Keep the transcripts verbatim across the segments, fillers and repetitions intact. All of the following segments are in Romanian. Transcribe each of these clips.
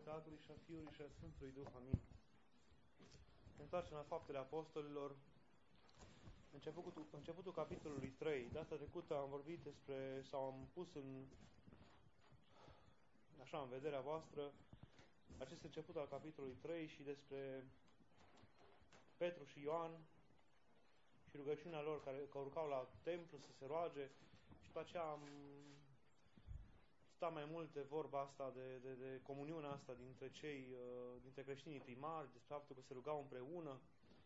Tatălui și a Fiului și a Sfântului Duh. Amin. Ne întoarcem la Faptele Apostolilor. Începutul, începutul capitolului trei. Data trecută am vorbit despre, sau am pus în, așa, în vederea voastră, acest început al capitolului trei și despre Petru și Ioan și rugăciunea lor care, că urcau la templu să se roage, și după aceea am stat mai mult de vorba asta, de, de, de comuniunea asta dintre cei, dintre creștinii primari, despre faptul că se rugau împreună.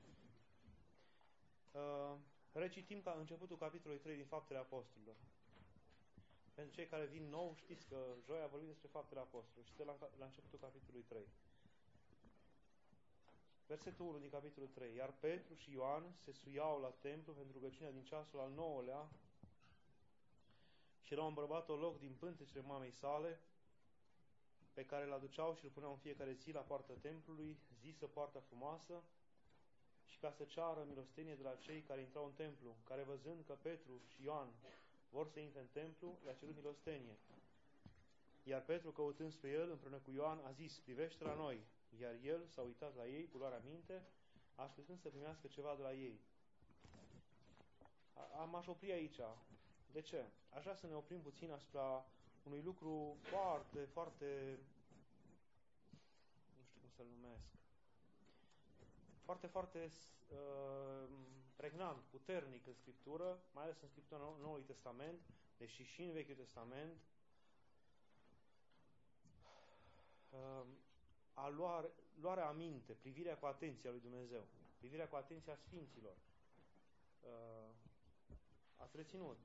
Recitim ca începutul capitolului trei din Faptele Apostolilor. Pentru cei care vin nou, știți că joia vorbim despre Faptele Apostolilor și este la, la începutul capitolului trei. Versetul unu din capitolul trei. Iar Petru și Ioan se suiau la templu pentru rugăciunea din ceasul al nouălea și era un bărbat loc din pântecele mamei sale, pe care îl aduceau și îl puneau în fiecare zi la poarta templului, zisă Poarta Frumoasă, și ca să ceară milostenie de la cei care intrau în templu, care văzând că Petru și Ioan vor să intre în templu, le-a cerut milostenie. Iar Petru, căutând spre el, împreună cu Ioan, a zis: privește la noi. Iar el s-a uitat la ei cu luarea minte, așteptând să primească ceva de la ei. Am aș opri aici. De ce? Aș vrea să ne oprim puțin asupra unui lucru foarte, foarte, nu știu cum să-l numesc, foarte, foarte uh, pregnant, puternic în Scriptură, mai ales în Scriptura Noului Testament, deși și în Vechiul Testament, uh, a luare, luarea aminte, privirea cu atenție a lui Dumnezeu, privirea cu atenție a Sfinților. Uh, ați reținut.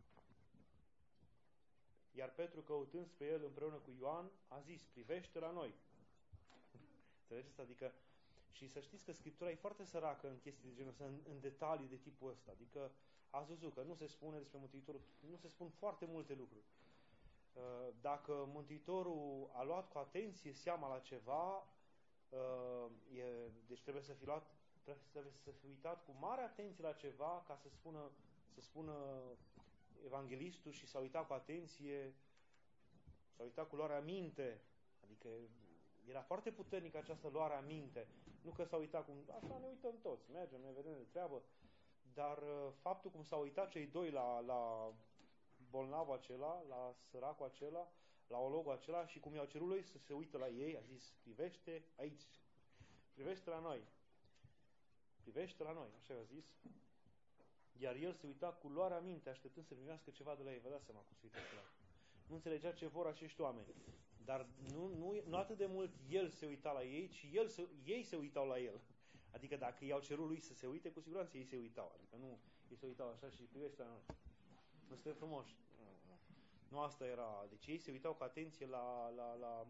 Iar Petru, căutând spre el împreună cu Ioan, a zis: privește la noi. Înțelegeți? Adică, și să știți că Scriptura e foarte săracă în chestii de genul ăsta, în, în detalii de tipul ăsta. Adică, ați văzut că nu se spune despre Mântuitorul, nu se spun foarte multe lucruri. Dacă Mântuitorul a luat cu atenție seama la ceva, e, deci trebuie să fi luat, trebuie să fi uitat cu mare atenție la ceva ca să spună, să spună evanghelistul și s-a uitat cu atenție, s-a uitat cu luarea minte. Adică era foarte puternică această luare aminte. Nu că s-a uitat cum, așa ne uităm toți, mergem, ne vedem de treabă, dar faptul cum s-au uitat cei doi la, la bolnavul acela, la săracul acela, la ologul acela, și cum i-au cerut lui să se uită la ei, a zis: privește aici, privește la noi, privește la noi, așa i-a zis. Iar el se uita cu luarea minte, așteptând să primească ceva de la ei. Vă dați seama cum se uită la. Nu înțelegea ce vor acești oameni. Dar nu, nu, nu atât de mult el se uita la ei, ci el se, ei se uitau la el. Adică dacă i-au cerut lui să se uite, cu siguranță ei se uitau. Adică nu, ei se uitau așa și privește la noi. Nu suntem frumoși. Nu asta era. Deci ei se uitau cu atenție la, la, la,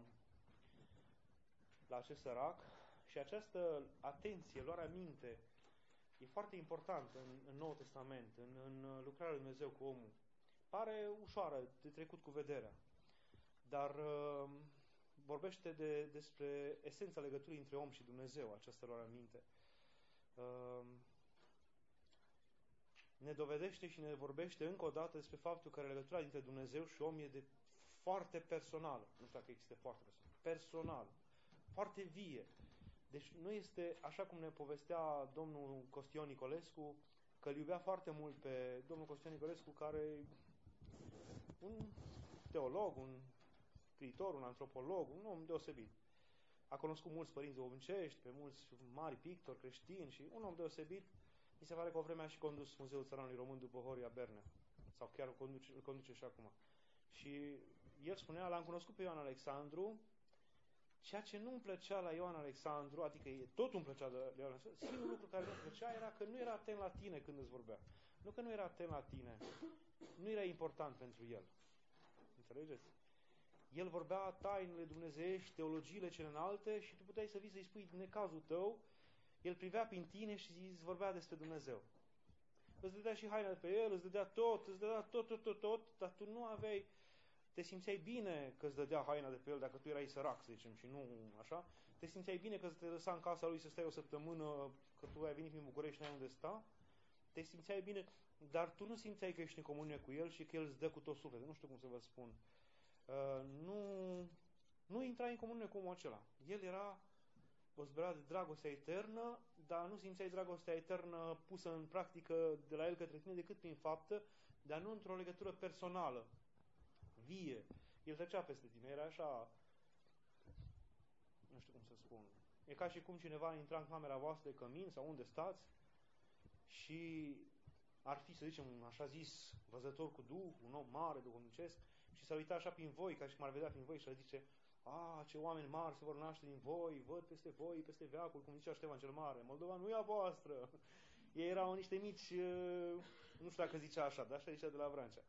la acest sărac, și această atenție, luarea minte, e foarte important în, în Noul Testament, în, în lucrarea lui Dumnezeu cu omul. Pare ușoară, de trecut cu vederea, dar uh, vorbește de, despre esența legăturii între om și Dumnezeu, această luare minte. Uh, ne dovedește și ne vorbește încă o dată despre faptul că legătura dintre Dumnezeu și om e de foarte personală. Nu știu dacă există foarte personal. Personal. Foarte vie. Deci nu este așa cum ne povestea domnul Costion Nicolescu, că îl iubea foarte mult pe domnul Costion Nicolescu, care un teolog, un scriitor, un antropolog, un om deosebit. A cunoscut mulți părinți duhovnicești, pe mulți mari pictori creștini și un om deosebit. Mi se pare că o vreme a și condus Muzeul Țăranului Român după Horia Bernea. Sau chiar îl conduce, îl conduce și acum. Și el spunea: l-am cunoscut pe Ioan Alexandru, ceea ce nu îmi plăcea la Ioan Alexandru, adică tot îmi plăcea de Ioan Alexandru, singurul lucru care nu-mi plăcea era că nu era atent la tine când îți vorbea. Nu că nu era atent la tine, nu era important pentru el. Înțelegeți? El vorbea tainele dumnezeiești, teologiile cele înalte, și tu puteai să vii să-i spui necazul tău. El privea prin tine și îți vorbea despre Dumnezeu. Îți dădea și haina pe el, îți dădea tot, îți dădea tot, tot, tot, tot, dar tu nu aveai, te simțeai bine că îți dădea haina de pe el dacă tu erai sărac, să zicem, și nu așa. Te simțeai bine că te lăsa în casa lui să stai o săptămână, că tu ai venit din București și n-ai unde sta. Te simțeai bine, dar tu nu simțeai că ești în comunie cu el și că el îți dă cu tot sufletul. Nu știu cum să vă spun. Uh, nu, nu, intrai în comuniune cu omul acela. El era posberat de dragostea eternă, dar nu simțeai dragostea eternă pusă în practică de la el către tine decât prin faptă, dar nu într-o legătură personală, vie. El trecea peste tine, era așa, nu știu cum să spun, e ca și cum cineva intra în camera voastră de cămin sau unde stați și ar fi, să zicem, un așa zis văzător cu Duh, un om mare, duhovnicesc, și s-ar uita așa prin voi, ca și cum ar vedea prin voi și ar zice: a, ce oameni mari se vor naște din voi, văd peste voi, peste veacul, cum zicea Ștefan cel Mare. Moldova nu e a voastră. Ei erau niște mici, nu știu dacă zicea așa, dar așa zicea de la Vrancea.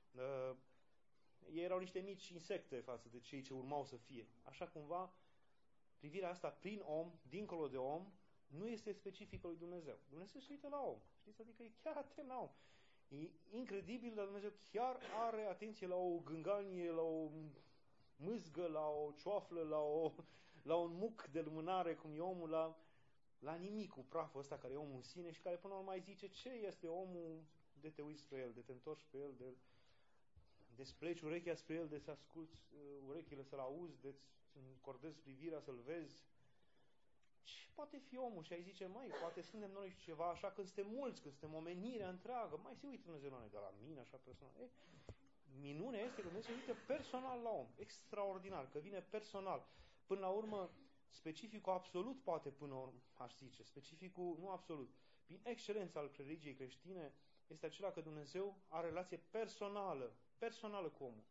Ei erau niște mici insecte față de cei ce urmau să fie. Așa cumva, privirea asta prin om, dincolo de om, nu este specifică lui Dumnezeu. Dumnezeu se uită la om. Știți? Adică e chiar atent la om. E incredibil, dar Dumnezeu chiar are atenție la o gânganie, la o mâzgă, la o cioaflă, la, o, la un muc de lumânare, cum e omul, la, la nimic, cu praful ăsta care e omul în sine și care până la urmă mai zice ce este omul, de te uiți spre el, de te întorci spre el, de, de spleci urechea spre el, de să asculți uh, urechile să-l auzi, de să încordezi privirea să-l vezi. Ce poate fi omul? Și ai zice, mai, poate suntem noi ceva așa când suntem mulți, când suntem omenirea întreagă, mai se uită Dumnezeu la noi, dar la mine așa personal. Ei, minunea este că Dumnezeu se uită personal la om. Extraordinar, că vine personal. Până la urmă, specificul absolut poate până la urmă, aș zice, specificul nu absolut. Prin excelența al religiei creștine este acela că Dumnezeu are relație personală, personală cu omul.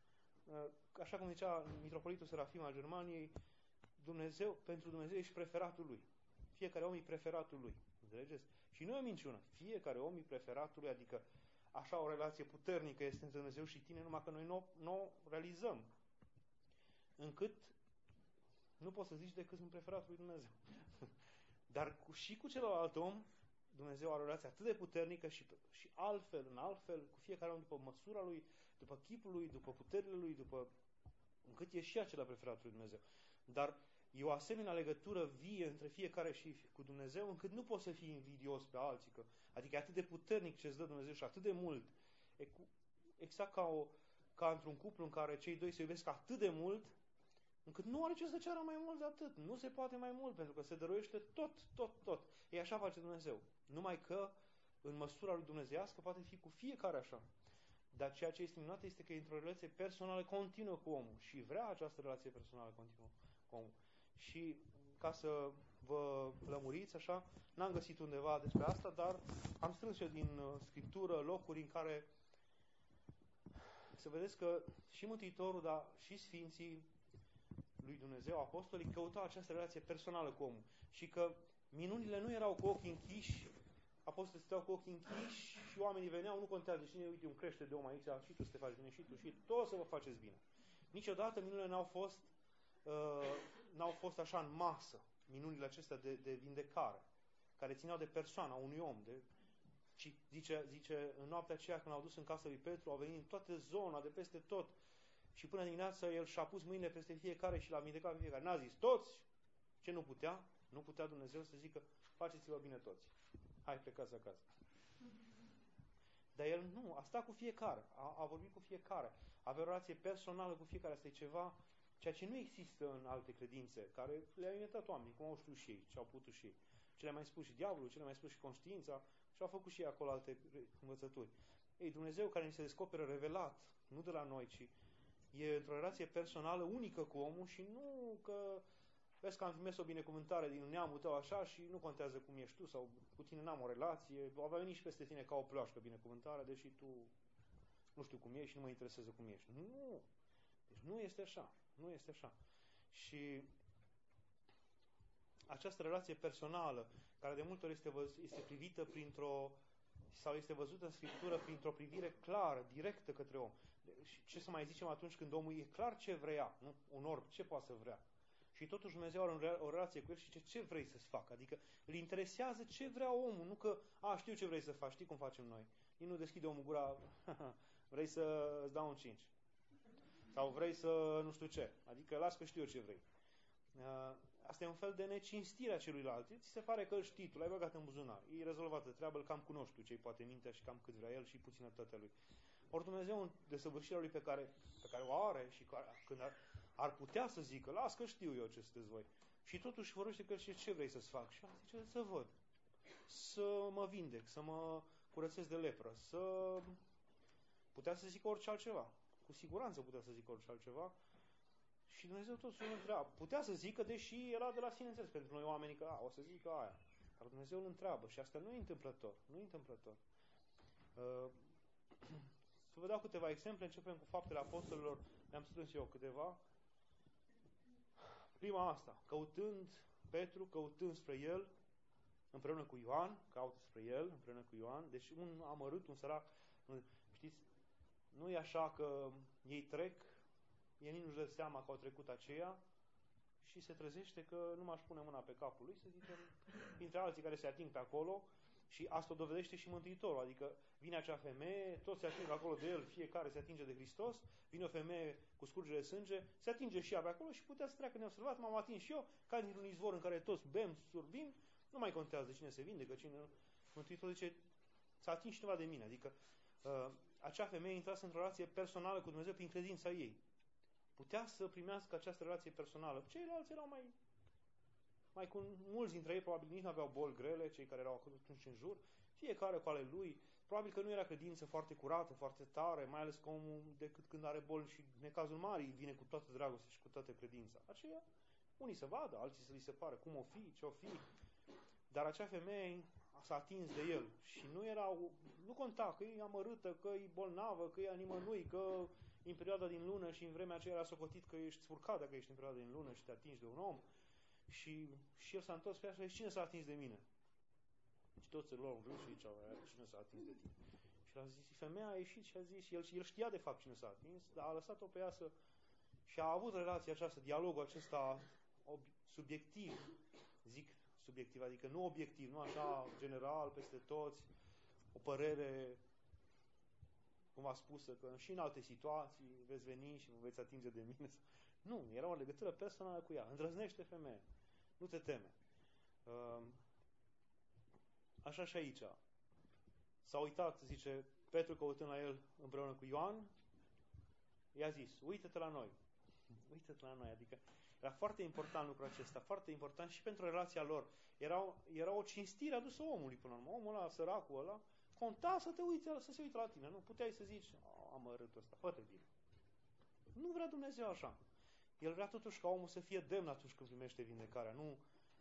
Așa cum zicea mitropolitul Serafim al Germaniei, Dumnezeu, pentru Dumnezeu ești preferatul lui. Fiecare om e preferatul lui. Înțelegeți? Și nu e o minciună. Fiecare om e preferatul lui, adică așa o relație puternică este între Dumnezeu și tine, numai că noi nu, nu o realizăm. Încât nu poți să zici decât sunt preferatul lui Dumnezeu. Dar cu, și cu celălalt om, Dumnezeu are o relație atât de puternică și, și altfel, în altfel, cu fiecare om după măsura lui, după chipul lui, după puterile lui, după încât e și acela preferatul lui Dumnezeu. Dar e o asemenea legătură vie între fiecare și cu Dumnezeu, încât nu poți să fii invidios pe alții. Că, adică e atât de puternic ce îți dă Dumnezeu și atât de mult. E cu, exact ca, o, ca într-un cuplu în care cei doi se iubesc atât de mult, încât nu are ce să ceară mai mult de atât. Nu se poate mai mult, pentru că se dăruiește tot, tot, tot. E așa face Dumnezeu. Numai că, în măsura lui dumnezeiască, poate fi cu fiecare așa. Dar ceea ce este minunat este că e într-o relație personală continuă cu omul și vrea această relație personală continuă cu omul. Și ca să vă lămuriți așa, n-am găsit undeva despre asta, dar am strâns eu din uh, Scriptură locuri în care să vedeți că și Mântuitorul, dar și Sfinții lui Dumnezeu, apostolii, căutau această relație personală cu omul. Și că minunile nu erau cu ochii închiși, apostolii stăteau cu ochii închiși și oamenii veneau, nu contează cine, uite, un crește de om aici, și tu să te faci bine, și tu, și tot să vă faceți bine. Niciodată minunile n-au fost uh, n-au fost așa în masă, minunile acestea de, de vindecare, care țineau de persoana unui om. De, și zice, zice, în noaptea aceea când l-au dus în casa lui Petru, au venit în toată zona, de peste tot, și până dimineața el și-a pus mâinile peste fiecare și l-a vindecat pe fiecare. N-a zis toți, ce nu putea? Nu putea Dumnezeu să zică, faceți-vă bine toți. Hai, plecați acasă. Dar el nu, a stat cu fiecare, a, a vorbit cu fiecare, avea o relație personală cu fiecare, asta e ceva, ceea ce nu există în alte credințe, care le-au inventat oamenii, cum au știut și ei, ce au putut și ei. Ce le-a mai spus și diavolul, ce le-a mai spus și conștiința, și au făcut și ei acolo alte învățături. Ei, Dumnezeu care ni se descoperă revelat, nu de la noi, ci e într-o relație personală unică cu omul și nu că vezi că am primit o binecuvântare din neamul tău așa și nu contează cum ești tu sau cu tine n-am o relație, va veni și peste tine ca o ploașcă binecuvântarea, deși tu nu știu cum ești și nu mă interesează cum ești. Nu! Deci nu este așa. Nu este așa. Și această relație personală, care de multe ori este, văz, este privită printr-o, sau este văzută în Scriptură printr-o privire clară, directă către om. Și ce să mai zicem atunci când omul e clar ce vrea, nu? Un orb, ce poate să vrea? Și totuși Dumnezeu are o relație cu el și zice, ce vrei să-ți fac? Adică îl interesează ce vrea omul, nu că, a, știu ce vrei să faci, știi cum facem noi. Nici nu deschide omul gura, vrei să-ți dau un cinci. Sau vrei să nu știu ce. Adică las că știu eu ce vrei. Asta e un fel de necinstire a celuilalt. Ți se pare că îl știi, tu l-ai băgat în buzunar. E rezolvată treaba, îl cam cunoști tu ce-i poate mintea și cam cât vrea el și puținătatea lui. Ori Dumnezeu, în desăvârșirea lui pe care, pe care o are și care, când ar putea să zică, las că știu eu ce sunteți voi. Și totuși vorbește că ce, ce vrei să-ți fac? Și el zice, să văd. Să mă vindec, să mă curățesc de lepră, să... Putea să zică orice altceva. Cu siguranță putea să zică orice altceva. Și Dumnezeu totuși îl întreabă. Putea să zică, deși era de la sine înțeles pentru noi oamenii că a, o să zică aia. Dar Dumnezeu îl întreabă și asta nu e întâmplător. Nu e întâmplător. Uh, să vă dau câteva exemple. Începem cu Faptele Apostolilor. Le-am strâns eu câteva. Prima asta. Căutând Petru, căutând spre el, împreună cu Ioan, caută spre el, împreună cu Ioan. Deci un amărât, un sărac, știți, nu e așa că ei trec, el nici nu-și dă seama că au trecut aceea și se trezește că nu m-aș pune mâna pe capul lui, să zicem, printre alții care se ating pe acolo și asta o dovedește și Mântuitorul, adică vine acea femeie, toți se ating acolo de el, fiecare se atinge de Hristos, vine o femeie cu scurgere de sânge, se atinge și ea pe acolo și putea să treacă neobservat, m-am atins și eu, ca dintr-un izvor în care toți bem, surbim, nu mai contează cine se vindecă, cine... Mântuitorul zice, s-a atins cineva de mine, adică uh, acea femeie intrase într-o relație personală cu Dumnezeu prin credința ei. Putea să primească această relație personală. Ceilalți erau mai, mai cu mulți dintre ei, probabil nici nu aveau boli grele, cei care erau atunci în jur, fiecare cu ale lui. Probabil că nu era credință foarte curată, foarte tare, mai ales că omul, decât când are boli și necazul mari, vine cu toată dragostea și cu toată credința. Aceea, unii să vadă, alții să li se pare cum o fi, ce o fi. Dar acea femeie s-a atins de el și nu era, nu conta că e amărâtă, că e bolnavă, că e a nimănui, că în perioada din lună și în vremea aceea era socotit că ești spurcat dacă ești în perioada din lună și te atingi de un om. Și, și el s-a întors pe ea și a zis, cine s-a atins de mine? Și toți se luau în râs și ziceau, cine s-a atins de tine? Și a zis, femeia a ieșit și a zis, el, el știa de fapt cine s-a atins, dar a lăsat-o pe ea să... Și a avut relația aceasta, dialogul acesta subiectiv, zic subiectiv, adică nu obiectiv, nu așa general, peste toți, o părere cumva spusă că și în alte situații veți veni și vă veți atinge de mine. Nu, era o legătură personală cu ea. Îndrăznește femeie. Nu te teme. Așa și aici. S-a uitat, zice, Petru căutând la el împreună cu Ioan, i-a zis, uită-te la noi. Uită-te la noi. Adică era foarte important lucrul acesta, foarte important și pentru relația lor. Era, era o cinstire adusă omului până la urmă. Omul ăla, săracul ăla, conta să te uiți, să se uite la tine. Nu puteai să zici, amărâtul ăsta, fă-te bine. Nu vrea Dumnezeu așa. El vrea totuși ca omul să fie demn atunci când primește vindecarea. Nu,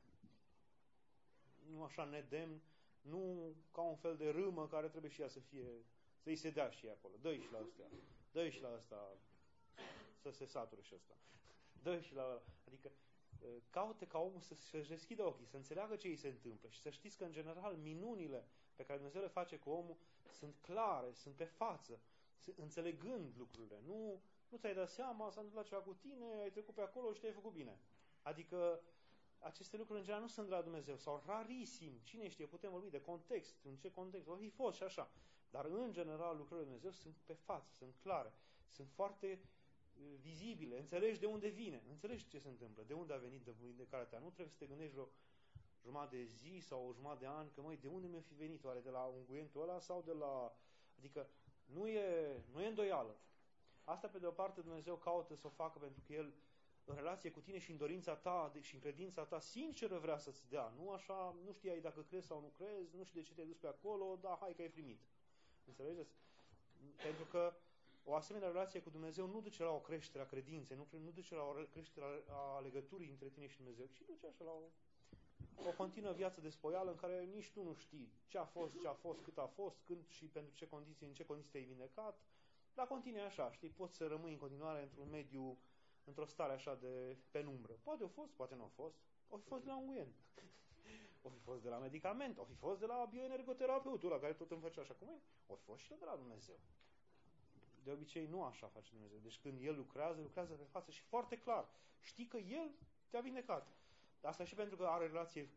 nu așa nedemn, nu ca un fel de râmă care trebuie și ea să fie, să-i se dea și ea acolo. Dă-i și la ăstea. Dă-i și la ăsta să se sature și ăsta. Dă-i și la ăla. Adică caute ca omul să-și deschidă ochii, să înțeleagă ce îi se întâmplă. Și să știți că, în general, minunile pe care Dumnezeu le face cu omul sunt clare, sunt pe față, înțelegând lucrurile. Nu, nu ți-ai dat seama, s-a întâmplat ceva cu tine, ai trecut pe acolo și te-ai făcut bine. Adică aceste lucruri, în general, nu sunt de la Dumnezeu, sau rarisim. Cine știe, putem vorbi de context, în ce context, va fi fost și așa. Dar, în general, lucrurile de Dumnezeu sunt pe față, sunt clare, sunt foarte vizibile, înțelegi de unde vine, înțelegi ce se întâmplă, de unde a venit de vindecarea ta. Nu trebuie să te gândești o jumătate de zi sau o jumătate de an, că măi, de unde mi-a fi venit oare, de la unguentul ăla sau de la... Adică nu e, nu e îndoială. Asta pe de o parte Dumnezeu caută să o facă pentru că El în relație cu tine și în dorința ta și în credința ta sinceră vrea să-ți dea. Nu așa, nu știai dacă crezi sau nu crezi, nu știi de ce te-ai dus pe acolo, dar hai că ai primit. Înțelegeți? Pentru că o asemenea relație cu Dumnezeu nu duce la o creștere a credinței, nu, nu duce la o creștere a, a legăturii între tine și Dumnezeu, ci duce așa la o, o continuă viață de spoială în care nici tu nu știi ce a fost, ce a fost, cât a fost, când și pentru ce condiții, în ce condiții te-ai vindecat, dar continui așa, știi, poți să rămâi în continuare într-un mediu, într-o stare așa de penumbră. Poate a fost, poate nu a fost, o fi fost de la unguent, o fi fost de la medicament, o fi fost de la bioenergoterapeutul la care tot îmi face așa cum e, o fi fost și de la Dumnezeu. De obicei nu așa face Dumnezeu. Deci când El lucrează, lucrează pe față și foarte clar. Știi că El te-a vindecat. Asta și pentru că are relație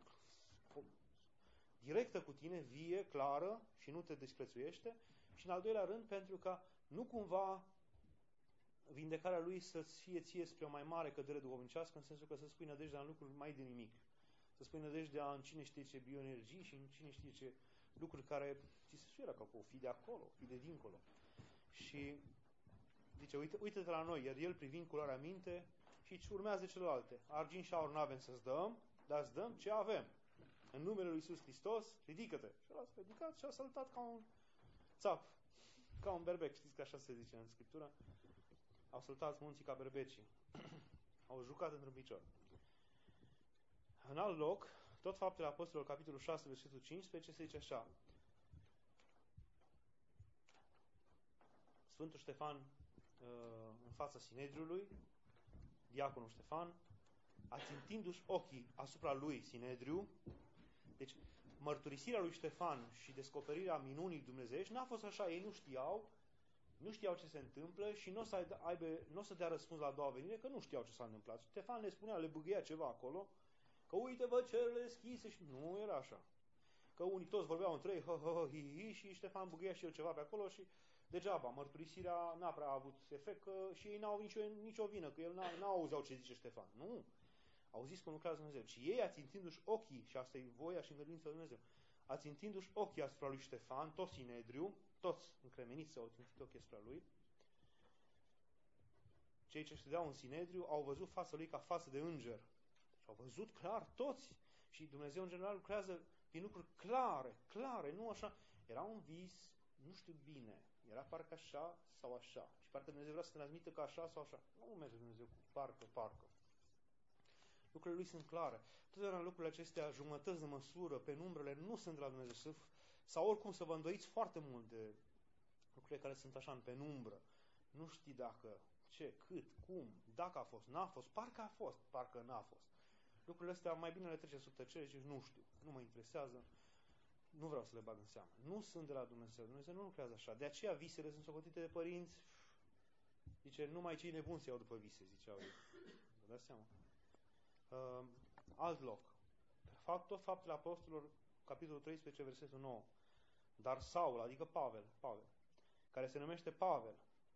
directă cu tine, vie, clară și nu te disprețuiește. Și în al doilea rând, pentru că nu cumva vindecarea Lui să-ți fie ție spre o mai mare cădere duhovnicească, în sensul că să spui nădejdea în lucruri mai de nimic. Să spui nădejdea în cine știe ce bioenergii și în cine știe ce lucruri care ți se suieră ca o fi de acolo, o fi de dincolo. Și zice, uite, uite-te la noi, iar El privind cu luarea minte, și urmează celelalte. Argint și aur n-avem să-ți dăm, dar îți dăm ce avem. În numele lui Iisus Hristos, ridică-te. Și ăla s-a ridicat și a săltat ca un țap, ca un berbec. Știți că așa se zice în Scriptură? Au săltat munții ca berbecii. Au jucat într-un picior. În alt loc, tot Faptele Apostolilor, capitolul șase, versetul cincisprezece, se zice așa. Sfântul Ștefan, în fața Sinedriului, diaconul Ștefan, ațintindu-și ochii asupra lui Sinedriu, deci mărturisirea lui Ștefan și descoperirea minunii dumnezeiești n-a fost așa, ei nu știau, nu știau ce se întâmplă și nu o să, aibă, nu o să dea răspuns la a doua venire, că nu știau ce s-a întâmplat. Ștefan le spunea, le bâgâia ceva acolo, că uite-vă cerurile deschise și nu era așa. Că unii toți vorbeau între ei, hă, hă, hă, hi, hi, și Ștefan bâgâia și el ceva pe acolo și degeaba, mărturisirea n-a prea avut efect, că și ei n-au nicio, nicio vină, că el n-au auzeau ce zice Ștefan. Nu. Au zis că lucrează Dumnezeu. Și ei, ațintindu-și ochii, și asta e voia și îngăduința lui Dumnezeu, ațintindu-și ochii asupra lui Ștefan, tot Sinedriu, toți încremeniți au ațintit ochii asupra lui, cei ce ședeau în Sinedriu au văzut fața lui ca față de înger. Și au văzut clar toți. Și Dumnezeu în general lucrează prin lucruri clare, clare, nu așa. Era un vis, nu știu bine, era parcă așa sau așa. Și parcă Dumnezeu vrea să transmită ca așa sau așa. Nu merge Dumnezeu cu parcă, parcă. Lucrurile lui sunt clare. Totdeauna lucrurile acestea, jumătăți de măsură, penumbrele, nu sunt de la Dumnezeu. Sau oricum să vă îndoiți foarte mult de lucrurile care sunt așa în penumbră. Nu știi dacă, ce, cât, cum, dacă a fost, n-a fost, parcă a fost, parcă n-a fost. Lucrurile astea mai bine le trece sub tăcere și nu știu, nu mă interesează, nu vreau să le bag în seamă. Nu sunt de la Dumnezeu. Dumnezeu nu lucrează așa. De aceea visele sunt socotite de părinți. Zice, numai cei nebuni se iau după vise, ziceau ei. Vă dați seama? Uh, alt loc. Fapt, tot Faptele Apostolilor, capitolul treisprezece, versetul nouă. Dar Saul, adică Pavel, Pavel, care se numește Pavel,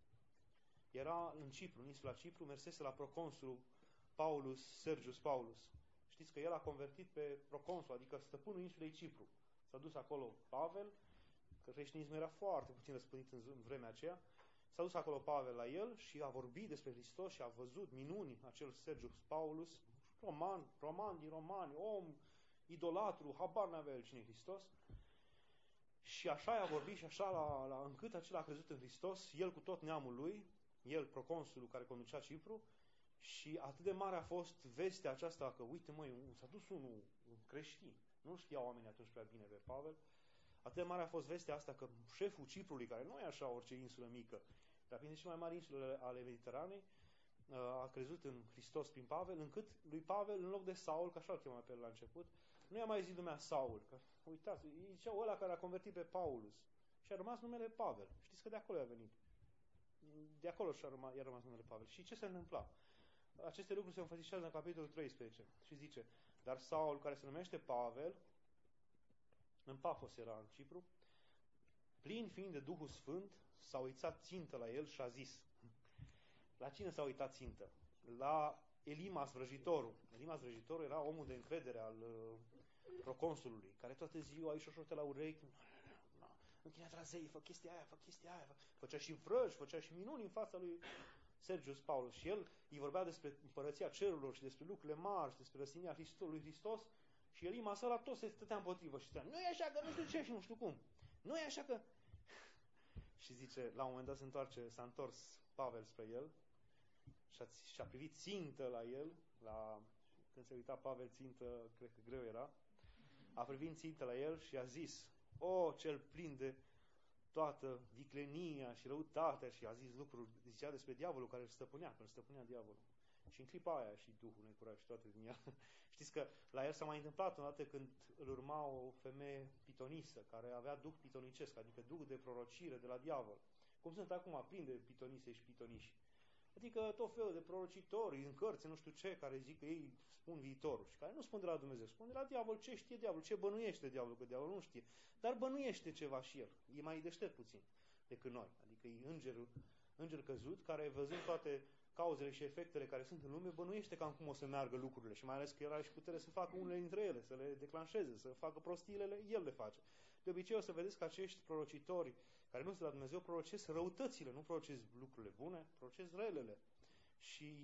era în Cipru, în insula Cipru, mersese la proconsul Paulus, Sergius Paulus. Știți că el a convertit pe proconsul, adică stăpânul insulei Cipru. S-a dus acolo Pavel, că creștinismul era foarte puțin răspândit în vremea aceea. S-a dus acolo Pavel la el și a vorbit despre Hristos și a văzut minuni acel Sergius Paulus, roman, roman din romani, om, idolatru, habar n-avea el cine e Hristos. Și așa a vorbit și așa la, la, încât acela a crezut în Hristos, el cu tot neamul lui, el proconsulul care conducea Cipru, și atât de mare a fost vestea aceasta că, uite măi, s-a dus unul un creștin, nu știau oamenii atunci prea bine pe Pavel, atât de mare a fost vestea asta că șeful Ciprului, care nu e așa orice insulă mică, dar printre cele mai mari insule ale Mediteranei, a crezut în Hristos prin Pavel, încât lui Pavel, în loc de Saul, că așa îl chema pe el la început, nu i-a mai zis lumea Saul, că uitați, îi ziceau ăla care a convertit pe Paulus și a rămas numele Pavel. Știți că de acolo a venit. De acolo și-a rămas, i-a rămas numele Pavel. Și ce se întâmpla? Aceste lucruri se înfățișează în capitolul treisprezece și zice, dar Saul, care se numește Pavel, în Pafos era în Cipru, plin fiind de Duhul Sfânt, s-a uitat țintă la el și a zis, la cine s-a uitat țintă? La Elimas vrăjitorul. Elimas vrăjitorul era omul de încredere al uh, proconsulului, care toată ziua îi șoșote la urechi, închinat la zei, fă chestia aia, fă chestia aia, fă... făcea și vrăji, făcea și minuni în fața lui Sergius Paulus. Și el îi vorbea despre împărăția cerurilor și despre lucrurile mari și despre răstignirea lui Hristos și Elimas ăla tot se stătea împotrivă și spunea, nu e așa că nu știu ce și nu știu cum. Nu e așa că... Și zice, la un moment dat se întoarce, s-a întors Pavel spre el și-a, și-a privit țintă la el, la, când se uita Pavel țintă, cred că greu era, a privit țintă la el și a zis, o, cel plin de toată viclenia și răutatea, și a zis lucruri, zicea despre diavolul care îl stăpânea, că îl stăpânea diavolul. Și în clipa aia și Duhul necura și toate din ea. Știți că la el s-a mai întâmplat odată când îl urma o femeie pitonisă, care avea duh pitonicesc, adică duh de prorocire de la diavol. Cum sunt acum plini de pitonise și pitoniși. Adică tot felul de prorocitori în cărți, nu știu ce, care zic că ei spun viitorul și care nu spun de la Dumnezeu, spun de la diavol ce știe diavolul, ce bănuiește diavolul, că diavolul nu știe. Dar bănuiește ceva și el. E mai deștept puțin decât noi. Adică e îngerul, înger căzut, care văzând toate cauzele și efectele care sunt în lume, bănuiește cam cum o să meargă lucrurile și mai ales că el are și putere să facă unele dintre ele, să le declanșeze, să facă prostiile, el le face. De obicei o să vedeți că acești prorocitori care nu sunt de la Dumnezeu prorocesc răutățile, nu prorocesc lucrurile bune, prorocesc relele. Și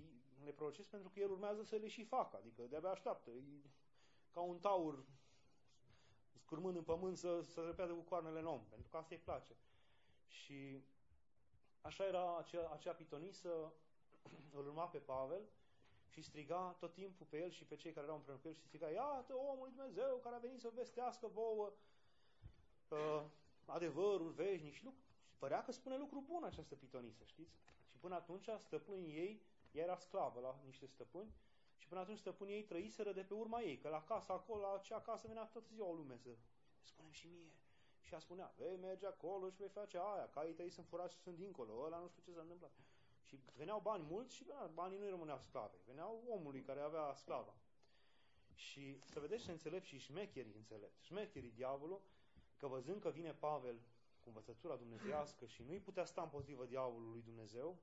le prorocesc pentru că el urmează să le și facă, adică de-abia așteaptă, e ca un taur scurmând în pământ să, să repeadă cu coarnele în om, pentru că asta îi place. Și așa era acea, acea pitonisă, îl urma pe Pavel și striga tot timpul pe el și pe cei care erau împreună cu el și striga, iată omul lui Dumnezeu care a venit să vestească vouă uh, adevărul veșnic și, lucru, și părea că spune lucru bun această pitonisă, știți? Și până atunci stăpânii ei, ea era sclavă la niște stăpâni, și până atunci stăpânii ei trăiseră de pe urma ei, că la casa acolo, la acea casă venea toată ziua o lume să spunem și mie. Și ea spunea, vei merge acolo și vei face aia, caii tăi sunt furați și sunt dincolo, ăla nu știu ce s-a întâmplat. Și veneau bani mulți și banii nu rămâneau sclave, veneau omului care avea sclava. Și să vedeți ce înțelept și șmecherii înțelept. Șmecherii diavolul, că văzând că vine Pavel cu învățătura dumnezeiască și nu-i putea sta împotriva diavolului Dumnezeu,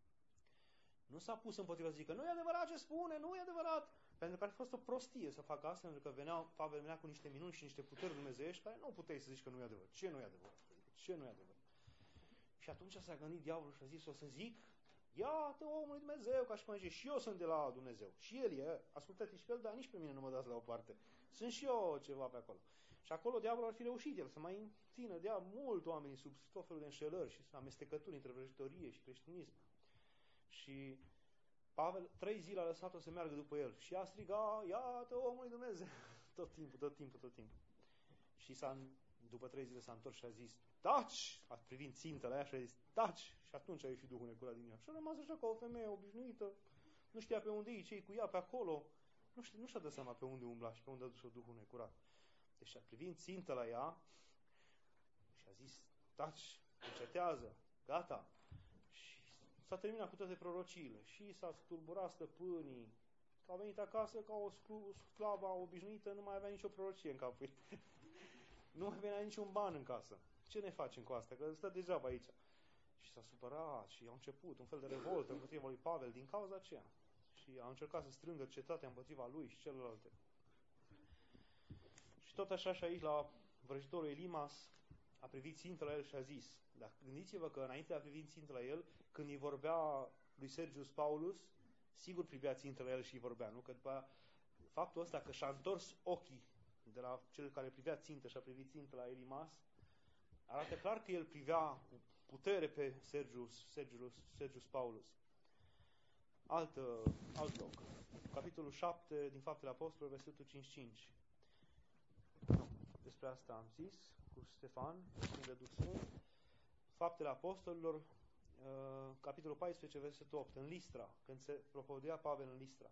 nu s-a pus împotriva să zică, nu e adevărat ce spune, nu e adevărat. Pentru că ar fi fost o prostie să facă asta, pentru că venea, Pavel venea cu niște minuni și niște puteri dumnezeiești care nu puteai să zici că nu e adevărat. Ce nu e adevărat? Ce nu e adevărat? Și atunci s-a gândit diavolul și a zis, o să zic, iată omul Dumnezeu, ca și cum zice, și eu sunt de la Dumnezeu. Și el e, ascultați și pe el, dar nici pe mine nu mă dați la o parte. Sunt și eu ceva pe acolo. Și acolo diavolul ar fi reușit el să mai țină de mult oamenii sub tot felul de înșelări și amestecături între vrăjitorie și creștinism. Și Pavel trei zile a lăsat-o să meargă după el și a striga, iată omul lui Dumnezeu, tot timpul, tot timpul, tot timpul. Și s-a, după trei zile s-a întors și a zis, taci! A privind țintă la ea și a zis, taci! Și atunci a ieșit Duhul necurat din ea. Și a rămas așa ca o femeie obișnuită, nu știa pe unde e, ce-i cu ea pe acolo, nu, știu, nu și-a dat seama pe unde umbla și pe unde a dus-o Duhul necurat. Deci a privind țintă la ea și a zis, taci, încetează, gata. S-a terminat cu toate prorociile și s-a tulburat stăpânii, că au venit acasă ca o sclava obișnuită, nu mai avea nicio prorocie în capul ei. Nu mai venea niciun ban în casă. Ce ne facem cu asta? Că stă degeaba aici. Și s-a supărat și au început un fel de revoltă împotriva lui Pavel din cauza aceea. Și a încercat să strângă cetatea împotriva lui și celelalte. Și tot așa și aici la vrăjitorul Elimas a privit țintă la el și a zis, dar gândiți-vă că înainte de a privi țintă la el, când îi vorbea lui Sergius Paulus, sigur privea țintă la el și îi vorbea, nu? Că după faptul ăsta că și-a întors ochii de la cel care privea țintă și a privit țintă la Elimas, arată clar că el privea cu putere pe Sergius, Sergius, Sergius Paulus. Alt, alt loc. Capitolul șapte din Faptele Apostolilor, versetul cincizeci și cinci. Nu, despre asta am zis cu Ștefan, de Duh Sfânt. Faptele Apostolilor, uh, capitolul paisprezece, versetul opt, în Listra, când se propovăduia Pavel în Listra.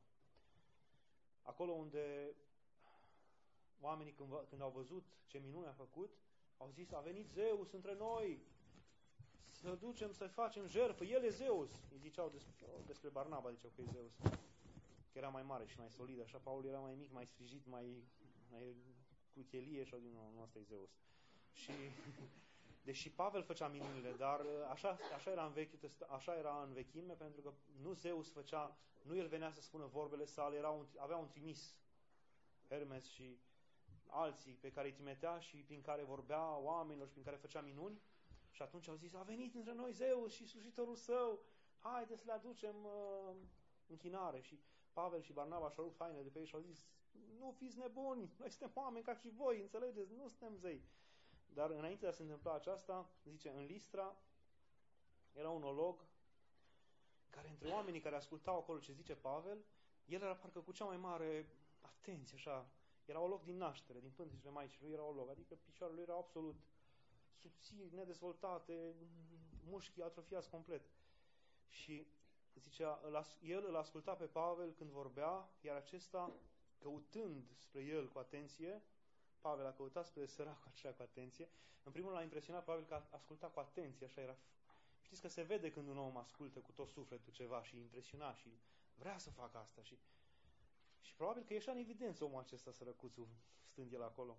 Acolo unde oamenii când, când au văzut ce minune a făcut, au zis, a venit Zeus între noi, să ducem să facem jertfă, el e Zeus. Îi ziceau despre, despre Barnaba, ziceau că e Zeus. Că era mai mare și mai solid, așa Paul era mai mic, mai sfrijit, mai, mai cu chelie și au zis, nu, nu, ăsta e Zeus. Și deși Pavel făcea minunile, dar așa, așa, era în vechi, așa era în vechime, pentru că nu Zeus făcea, nu el venea să spună vorbele sale, era un, avea un trimis, Hermes și alții pe care îi trimitea și prin care vorbea oamenilor și prin care făcea minuni. Și atunci au zis, a venit între noi Zeus și slujitorul său, haide să le aducem uh, închinare. Și Pavel și Barnaba și-au rupt haine de pe ei și au zis, nu fiți nebuni, noi suntem oameni ca și voi, înțelegeți, nu suntem zei. Dar înainte de a se întâmpla aceasta, zice, în Listra era un olog care între oamenii care ascultau acolo ce zice Pavel, el era parcă cu cea mai mare atenție, așa, era olog din naștere, din pântecele Maicii lui era olog, adică picioarele lui erau absolut subțiri, nedezvoltate, mușchii atrofiați complet. Și zicea, el îl asculta pe Pavel când vorbea, iar acesta, căutând spre el cu atenție, Pavel a căutat spre săracul așa cu atenție. În primul rând l-a impresionat Pavel că asculta cu atenție, așa era. Știți că se vede când un om ascultă cu tot sufletul ceva și impresiona și vrea să facă asta. Și, și probabil că ieșea în evidență omul acesta, sărăcuțul, stând el acolo.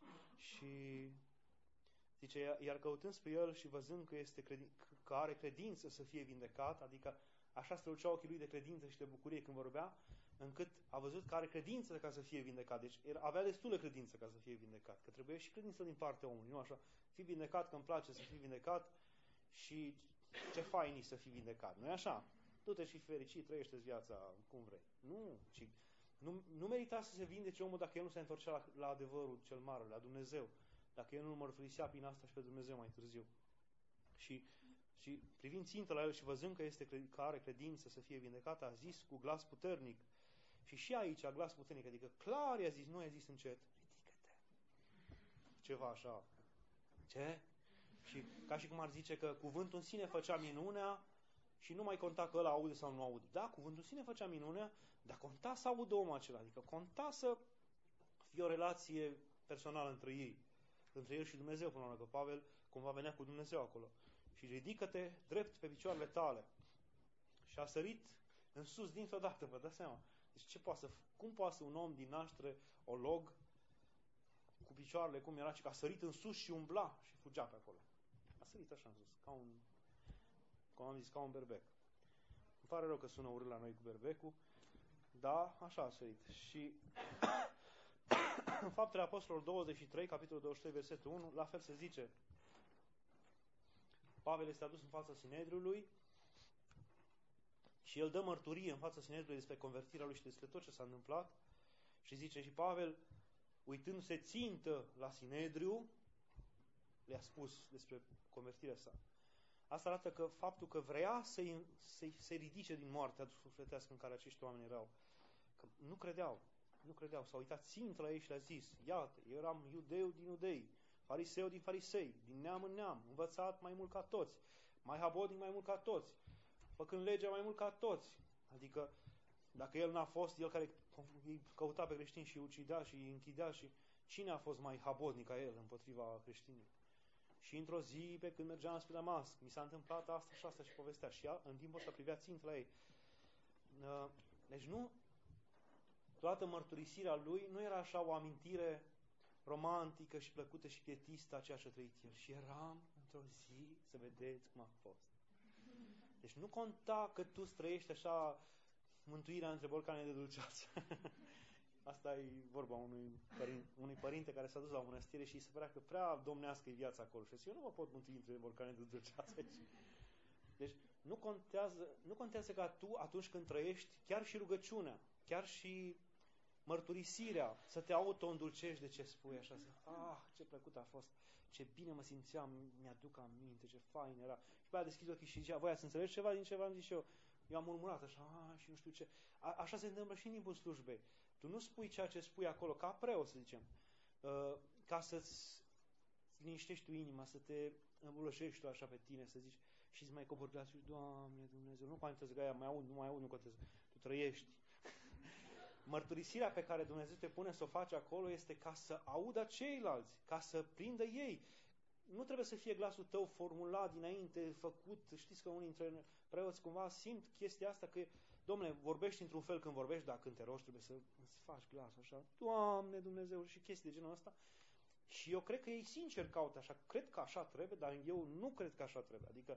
Și zice, iar căutând spre el și văzând că, este credin- că are credință să fie vindecat, adică așa străluceau ochii lui de credință și de bucurie când vorbea, încât a văzut că are credință ca să fie vindecat. Deci avea destulă credință ca să fie vindecat. Că trebuie și credință din partea omului. Nu așa, fii vindecat că îmi place să fii vindecat și ce fain e să fii vindecat. Nu e așa? du-te și fericit, trăiește-ți viața cum vrei. Nu, ci nu, nu merita să se vindece omul dacă el nu se întorcea la, la adevărul cel mare, la Dumnezeu. Dacă el nu mărturisea prin asta și pe Dumnezeu mai târziu. Și, și privind țintă la el și văzând că, este, că are credință să fie vindecat, a zis cu glas puternic. Și și aici, glas puternic, adică clar i-a zis, nu i-a zis încet, ridică-te. Ceva așa. Ce? Și ca și cum ar zice că cuvântul în sine făcea minunea și nu mai conta că ăla aude sau nu aude. Da, cuvântul în sine făcea minunea, dar conta să audă omul acela. Adică conta să fie o relație personală între ei. Între el și Dumnezeu, până la urmă, că Pavel cumva venea cu Dumnezeu acolo. Și ridică-te drept pe picioarele tale. Și a sărit în sus dintr-o dată, vă dați seama. Deci ce poate să, cum poate un om din naștere, olog, cu picioarele, cum era, și că a sărit în sus și umbla și fugea pe acolo. A sărit așa în sus, ca un, cum am zis, ca un berbec. Îmi pare rău că sună urât la noi cu berbecul, dar așa a sărit. Și în Faptele Apostolilor douăzeci și trei, capitolul douăzeci și trei, versetul unu, la fel se zice, Pavel este adus în fața Sinedriului și el dă mărturie în fața Sinedriului despre convertirea lui și despre tot ce s-a întâmplat și zice și Pavel, uitându-se țintă la Sinedriu, le-a spus despre convertirea sa. Asta arată că faptul că vrea să-i, să-i, să-i ridice din moartea sufletească în care acești oameni erau. Că nu credeau. Nu credeau. S-au uitat țintă la ei și le-a zis, iată, eu eram iudeu din iudei, fariseu din farisei, din neam în neam, învățat mai mult ca toți, mai habodnic mai mult ca toți, făcând legea mai mult ca toți. Adică, dacă el n-a fost, el care îi căuta pe creștini și îi ucidea și îi închidea și cine a fost mai habodnic ca el împotriva creștinilor? Și într-o zi, pe când mergeam spre Damasc, mi s-a întâmplat asta și asta și povestea. Și ea, în timpul ăsta, privea țint la ei. Deci nu, toată mărturisirea lui nu era așa o amintire romantică și plăcută și pietistă a ceea ce a trăit el. Și eram într-o zi să vedeți cum a fost. Deci nu conta că tu trăiești așa mântuirea între borcane de dulceață. Asta e vorba unui părinte, unui părinte care s-a dus la o mănăstire și îi se părea că prea domnească-i viața acolo. Și eu nu mă pot mântui între borcane de dulceață aici. Deci nu contează, nu contează ca tu atunci când trăiești, chiar și rugăciunea, chiar și mărturisirea, să te auto-îndulcești de ce spui așa, să, ah, ce plăcut a fost, ce bine mă simțeam, mi-aduc aminte, ce fain era. Și pe aia deschid ochii și zicea, voi ați înțeles ceva din ce v-am zis eu? Eu am murmurat așa, ah, și nu știu ce. A, așa se întâmplă și în timpul slujbei. Tu nu spui ceea ce spui acolo, ca preot, să zicem, uh, ca să-ți liniștești tu inima, să te îmbulășești tu așa pe tine, să zici, și îți mai cobori glasul, Doamne Dumnezeu, nu contează că aia mai aud, nu mai aud, nu contează, tu trăiești. Mărturisirea pe care Dumnezeu te pune să o faci acolo este ca să audă ceilalți, ca să prindă ei. Nu trebuie să fie glasul tău formulat dinainte, făcut. Știți că unii dintre preoți cumva simt chestia asta că, dom'le, vorbești într-un fel când vorbești, dar când te rogi trebuie să îți faci glasul așa, Doamne Dumnezeu, și chestii de genul ăsta. Și eu cred că ei sincer caută așa. Cred că așa trebuie, dar eu nu cred că așa trebuie. Adică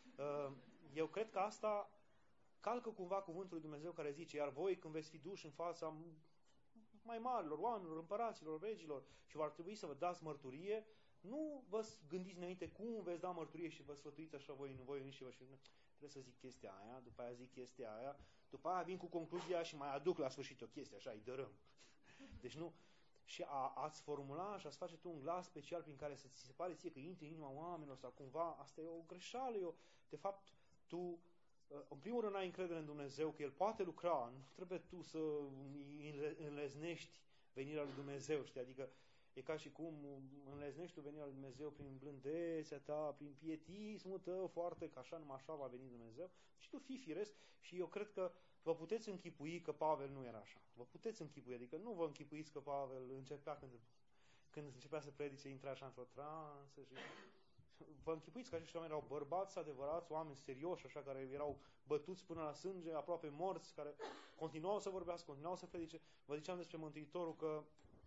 eu cred că asta calcă cumva cuvântul lui Dumnezeu care zice, iar voi când veți fi duși în fața mai marilor oamenilor, împăraților, regilor și va trebui să vă dați mărturie, nu vă gândiți înainte cum veți da mărturie și vă sfătuiți așa voi în voi înși vă și trebuie să zic chestia aia, după aia zic chestia aia, după aia vin cu concluzia și mai aduc la sfârșit o chestie, așa, îi dărâm. Deci nu. Și a, ați formula și ați face tu un glas special prin care să ți se pare ție că intri în inima oamenilor sau cumva, asta e o greșeală. Eu, de fapt, tu în primul rând ai încredere în Dumnezeu că El poate lucra, nu trebuie tu să înleznești venirea lui Dumnezeu, știi? Adică e ca și cum înleznești tu venirea lui Dumnezeu prin blândețea ta, prin pietismul tău foarte, că așa numai așa va veni Dumnezeu, și tu fii firesc. Și eu cred că vă puteți închipui că Pavel nu era așa. Vă puteți închipui, adică nu vă închipuiți că Pavel începea când, când începea să predice, intra așa într-o transă și vă închipuiți că acești oameni erau bărbați adevărați, oameni serioși, așa, care erau bătuți până la sânge, aproape morți, care continuau să vorbească, continuau să predice. Vă ziceam despre Mântuitorul că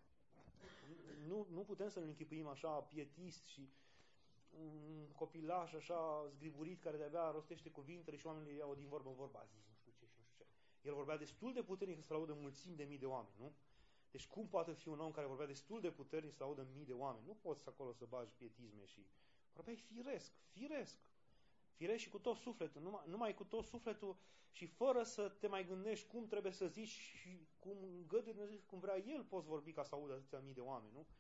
nu, nu putem să ne închipuim așa pietist și un copilaș așa zgriburit care de-abia rostește cuvintele și oamenii iau din vorbă în vorba, zis nu știu ce și nu știu ce. El vorbea destul de puternic să laudă mulțimi de mii de oameni, nu? Deci cum poate fi un om care vorbea destul de puternic să laudă mii de oameni? Nu poți acolo să bagi pietisme și vorbeai firesc, firesc, Firești și cu tot sufletul, numai, numai cu tot sufletul și fără să te mai gândești cum trebuie să zici și cum îngăduie Dumnezeu, cum vrea El, poți vorbi ca să audă atâția mii de oameni, nu?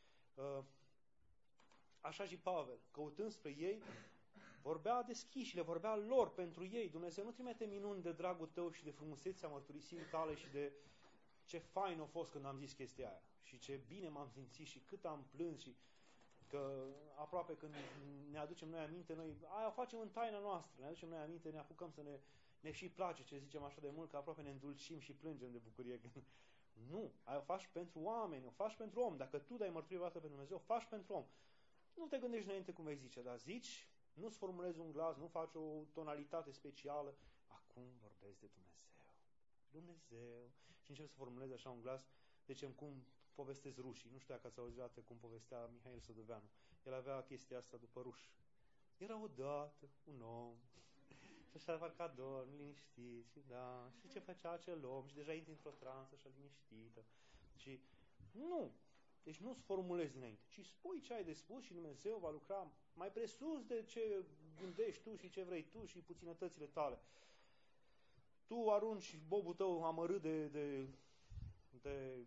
Așa și Pavel, căutând spre ei, vorbea deschis și le vorbea lor pentru ei. Dumnezeu nu trimite minuni de dragul tău și de frumusețea mărturisirii tale și de ce fain a fost când am zis chestia aia și ce bine m-am simțit și cât am plâns și că aproape când ne aducem noi aminte, noi aia o facem în taina noastră, ne aducem noi aminte, ne apucăm să ne, ne și place ce zicem așa de mult, că aproape ne îndulcim și plângem de bucurie. Nu, aia o faci pentru oameni, o faci pentru om. Dacă tu dai mărturie vreodată pentru Dumnezeu, o faci pentru om. Nu te gândești înainte cum vei zice, dar zici, nu-ți formulezi un glas, nu faci o tonalitate specială. Acum vorbesc de Dumnezeu. Dumnezeu. Și începi să formulezi așa un glas, zicem, cum povestesc rușii. Nu știu dacă ați auzit odată cum povestea Mihail Săduveanu. El avea chestia asta după ruși. Era odată un om și așa parcă adorm, liniștit și da, și ce făcea acel om și deja intri într-o transă așa liniștită. Și nu, deci nu-ți formulezi dinainte, ci spui ce ai de spus și Dumnezeu va lucra mai presus de ce gândești tu și ce vrei tu și puținătățile tale. Tu arunci bobul tău amărât de, de, de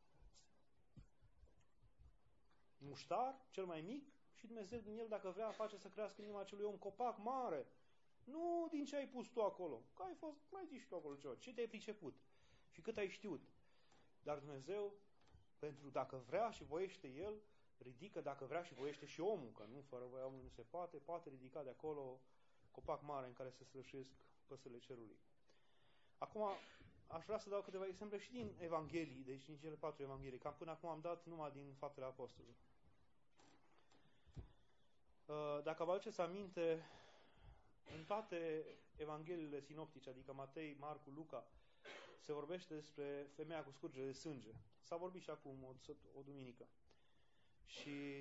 muștar, cel mai mic, și Dumnezeu din el, dacă vrea, face să crească în inima acelui om copac mare. Nu din ce ai pus tu acolo. Că ai fost, mai zici tu acolo ceva. Ce te-ai priceput? Și cât ai știut. Dar Dumnezeu, pentru dacă vrea și voiește El, ridică dacă vrea și voiește și omul, că nu, fără voia omului nu se poate, poate ridica de acolo copac mare în care să slășesc păsările cerului. Acum, aș vrea să dau câteva exemple și din Evanghelii, deci din cele patru Evanghelii. Cam până acum am dat numai din Faptele Apostolilor. Dacă vă aduceți aminte, în toate Evangheliile sinoptice, adică Matei, Marcu, Luca, se vorbește despre femeia cu scurgere de sânge. S-a vorbit și acum o, o duminică. Și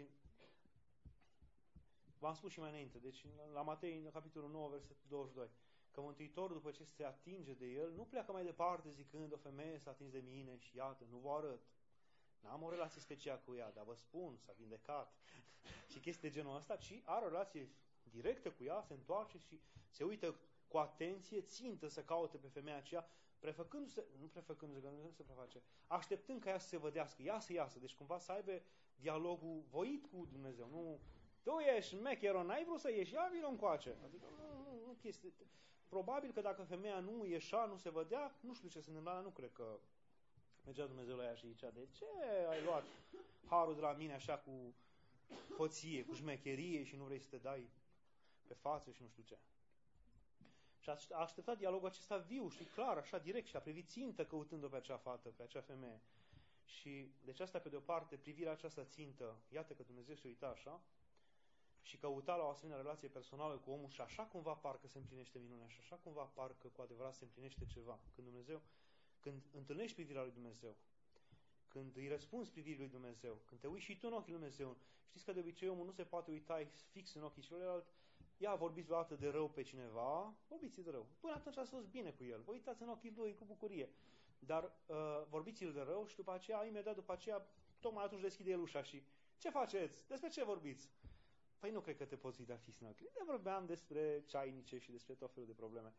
v-am spus și mai înainte, deci la Matei, în capitolul nouă, versetul douăzeci și doi, că Mântuitorul, după ce se atinge de el, nu pleacă mai departe zicând, o femeie s-a atins de mine și iată, nu vă arăt. N-am o relație specială cu ea, dar vă spun, s-a vindecat. Și chestii de genul ăsta, ci are o relație directă cu ea, se întoarce și se uită cu atenție, țintă să caute pe femeia aceea, prefăcându-se, nu prefăcându-se, că nu se preface, așteptând ca ea să se vădească, ea să iasă, deci cumva să aibă dialogul voit cu Dumnezeu, nu, tu ești mechero, n-ai vrut să ieși, ia vină încoace. Adică nu, nu, nu chestii. Probabil că dacă femeia nu ieșea, nu se vedea, nu știu ce se întâmpla, nu cred că mergea Dumnezeu la ea și zicea, de ce ai luat harul de la mine așa cu hoție, cu șmecherie și nu vrei să te dai pe față și nu știu ce. Și a așteptat dialogul acesta viu și clar, așa direct, și a privit țintă căutând-o pe acea fată, pe acea femeie. Și deci asta pe de o parte, privirea aceasta țintă, iată că Dumnezeu se uita așa și căuta la o asemenea relație personală cu omul și așa cumva parcă se împlinește minunea și așa cumva parcă cu adevărat se împlinește ceva. Când Dumnezeu, când întâlnești privirea lui Dumnezeu, când îi răspunzi privirii lui Dumnezeu, când te uiți și tu în ochii lui Dumnezeu, știți că de obicei omul nu se poate uita fix în ochii celălalt. Ia, vorbiți vreodată de rău pe cineva, vorbiți de rău. Până atunci ați fost bine cu el, vă uitați în ochii lui cu bucurie. Dar uh, vorbiți-l de rău și după aceea, imediat după aceea, tocmai atunci deschide el ușa și ce faceți? Despre ce vorbiți? Păi nu cred că te poți uita fix în ochii. Ne vorbeam despre ceainice și despre tot felul de probleme.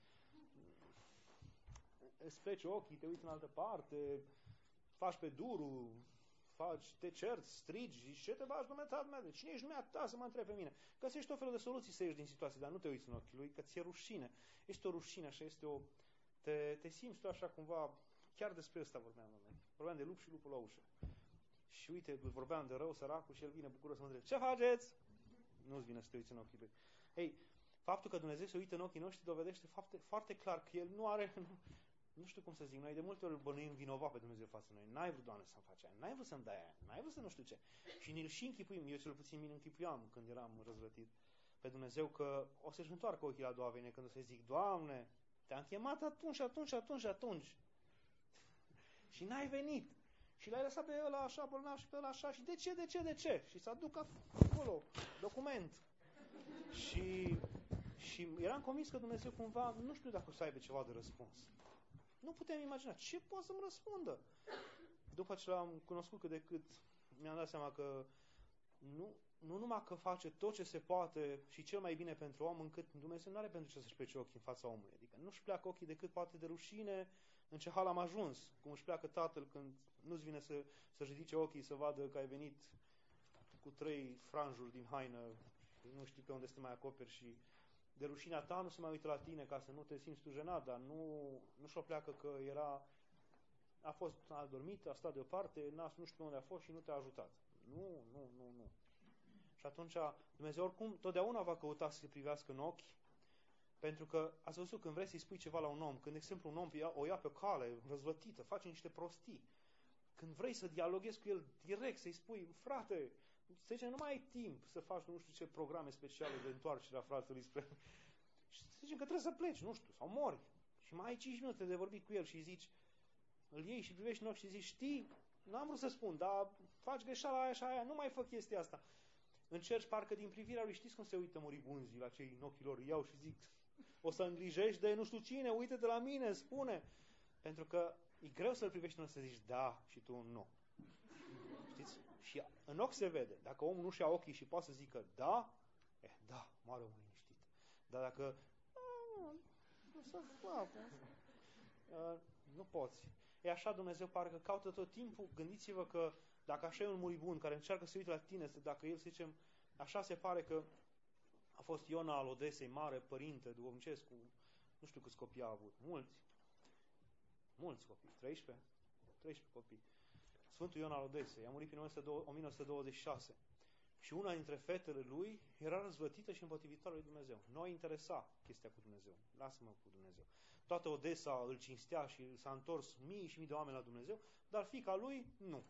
Îți pleci ochii, te uiți în altă parte, faci pe durul, faci, te cerți, strigi, și ce te faci, Dumnezeu, Dumnezeu? Cine ești dumneata să mă întrebi pe mine? Găsești tot felul de soluții să ieși din situație, dar nu te uiți în ochii lui, că ți-e rușine. Ești o rușine, așa este o... Te, te simți tu așa cumva, chiar despre ăsta vorbeam, domnule. Vorbeam de lup și lupul la ușă. Și uite, vorbeam de rău, săracul, și el vine bucuros să mă întrebe, ce faceți? Nu-ți vine să te uiți în ochii lui. Ei, faptul că Dumnezeu se uită în ochii noștri dovedește foarte, foarte clar că El nu are... Nu, nu știu cum să zic, noi de multe ori bănuim vinovat pe Dumnezeu față noi. N-ai vrut, Doamne, să-mi faci aia, n-ai vrut să-mi dai aia, n-ai vrut să nu știu ce. Și ne-l și închipuim, eu cel puțin mi-l închipuiam când eram răzvrătit pe Dumnezeu, că o să-și întoarcă ochii la doua vine când o să zic, Doamne, te-am chemat atunci, atunci, atunci, atunci. Și n-ai venit. Și l-ai lăsat pe ăla așa bolnav și pe ăla așa. Și de ce, de ce, de ce? Și să aduc acolo document. Și, și eram convins că Dumnezeu cumva, nu știu dacă o să aibă ceva de răspuns. Nu puteam imagina. Ce poate să-mi răspundă? După ce l-am cunoscut cât de cât, mi-am dat seama că nu, nu numai că face tot ce se poate și cel mai bine pentru om, încât Dumnezeu nu are pentru ce să-și plece ochii în fața omului. Adică nu-și pleacă ochii decât poate de rușine în ce hal am ajuns, cum își pleacă tatăl când nu-ți vine să, să-și ridice ochii să vadă că ai venit cu trei franjuri din haină și nu știi pe unde să te mai acoperi și de rușinea ta nu se mai uită la tine ca să nu te simți tu jenat, dar nu, nu și-o pleacă că era, a fost adormit, a stat deoparte, n-a, nu știu pe unde a fost și nu te-a ajutat. Nu, nu, nu, nu. Și atunci Dumnezeu oricum totdeauna va căuta să se privească în ochi, pentru că ați văzut când vrei să-i spui ceva la un om, când, de exemplu, un om o ia pe o cale răzvătită, face niște prostii, când vrei să dialoghezi cu el direct, să-i spui, frate, să zicem, nu mai ai timp să faci nu știu ce programe speciale de întoarcere a fratelui spre... Și să zicem că trebuie să pleci, nu știu, sau mori. Și mai ai cinci minute de vorbit cu el și zici, îl iei și privești în ochi și zici, știi, n-am vrut să spun, dar faci greșeala aia și aia, nu mai fă chestia asta. Încerci parcă din privirea lui, știți cum se uită moribunzii la cei în ochii lor, iau și zic, o să îngrijești de nu știu cine, uite-te la mine, spune. Pentru că e greu să-l privești în să zici da și tu nu. Știți? Și în ochi se vede. Dacă omul nu-și ia ochii și poate să zică da, eh, da, moare omul liniștit. Dar dacă nu poți. E așa Dumnezeu parcă caută tot timpul. Gândiți-vă că dacă așa e un muribund care încearcă să uite la tine, dacă el, să zicem, așa se pare că a fost Iona al Odesei, mare părinte duhovnicesc, cu nu știu câți copii a avut, mulți. Mulți copii, treisprezece? treisprezece copii. Sfântul Ion al Odesei a murit prin o mie nouă sute douăzeci și șase și una dintre fetele lui era răzvătită și împotrivitoare lui Dumnezeu. Nu a interesa chestia cu Dumnezeu. Lasă-mă cu Dumnezeu. Toată Odesa îl cinstea și s-a întors mii și mii de oameni la Dumnezeu, dar fiica lui, nu.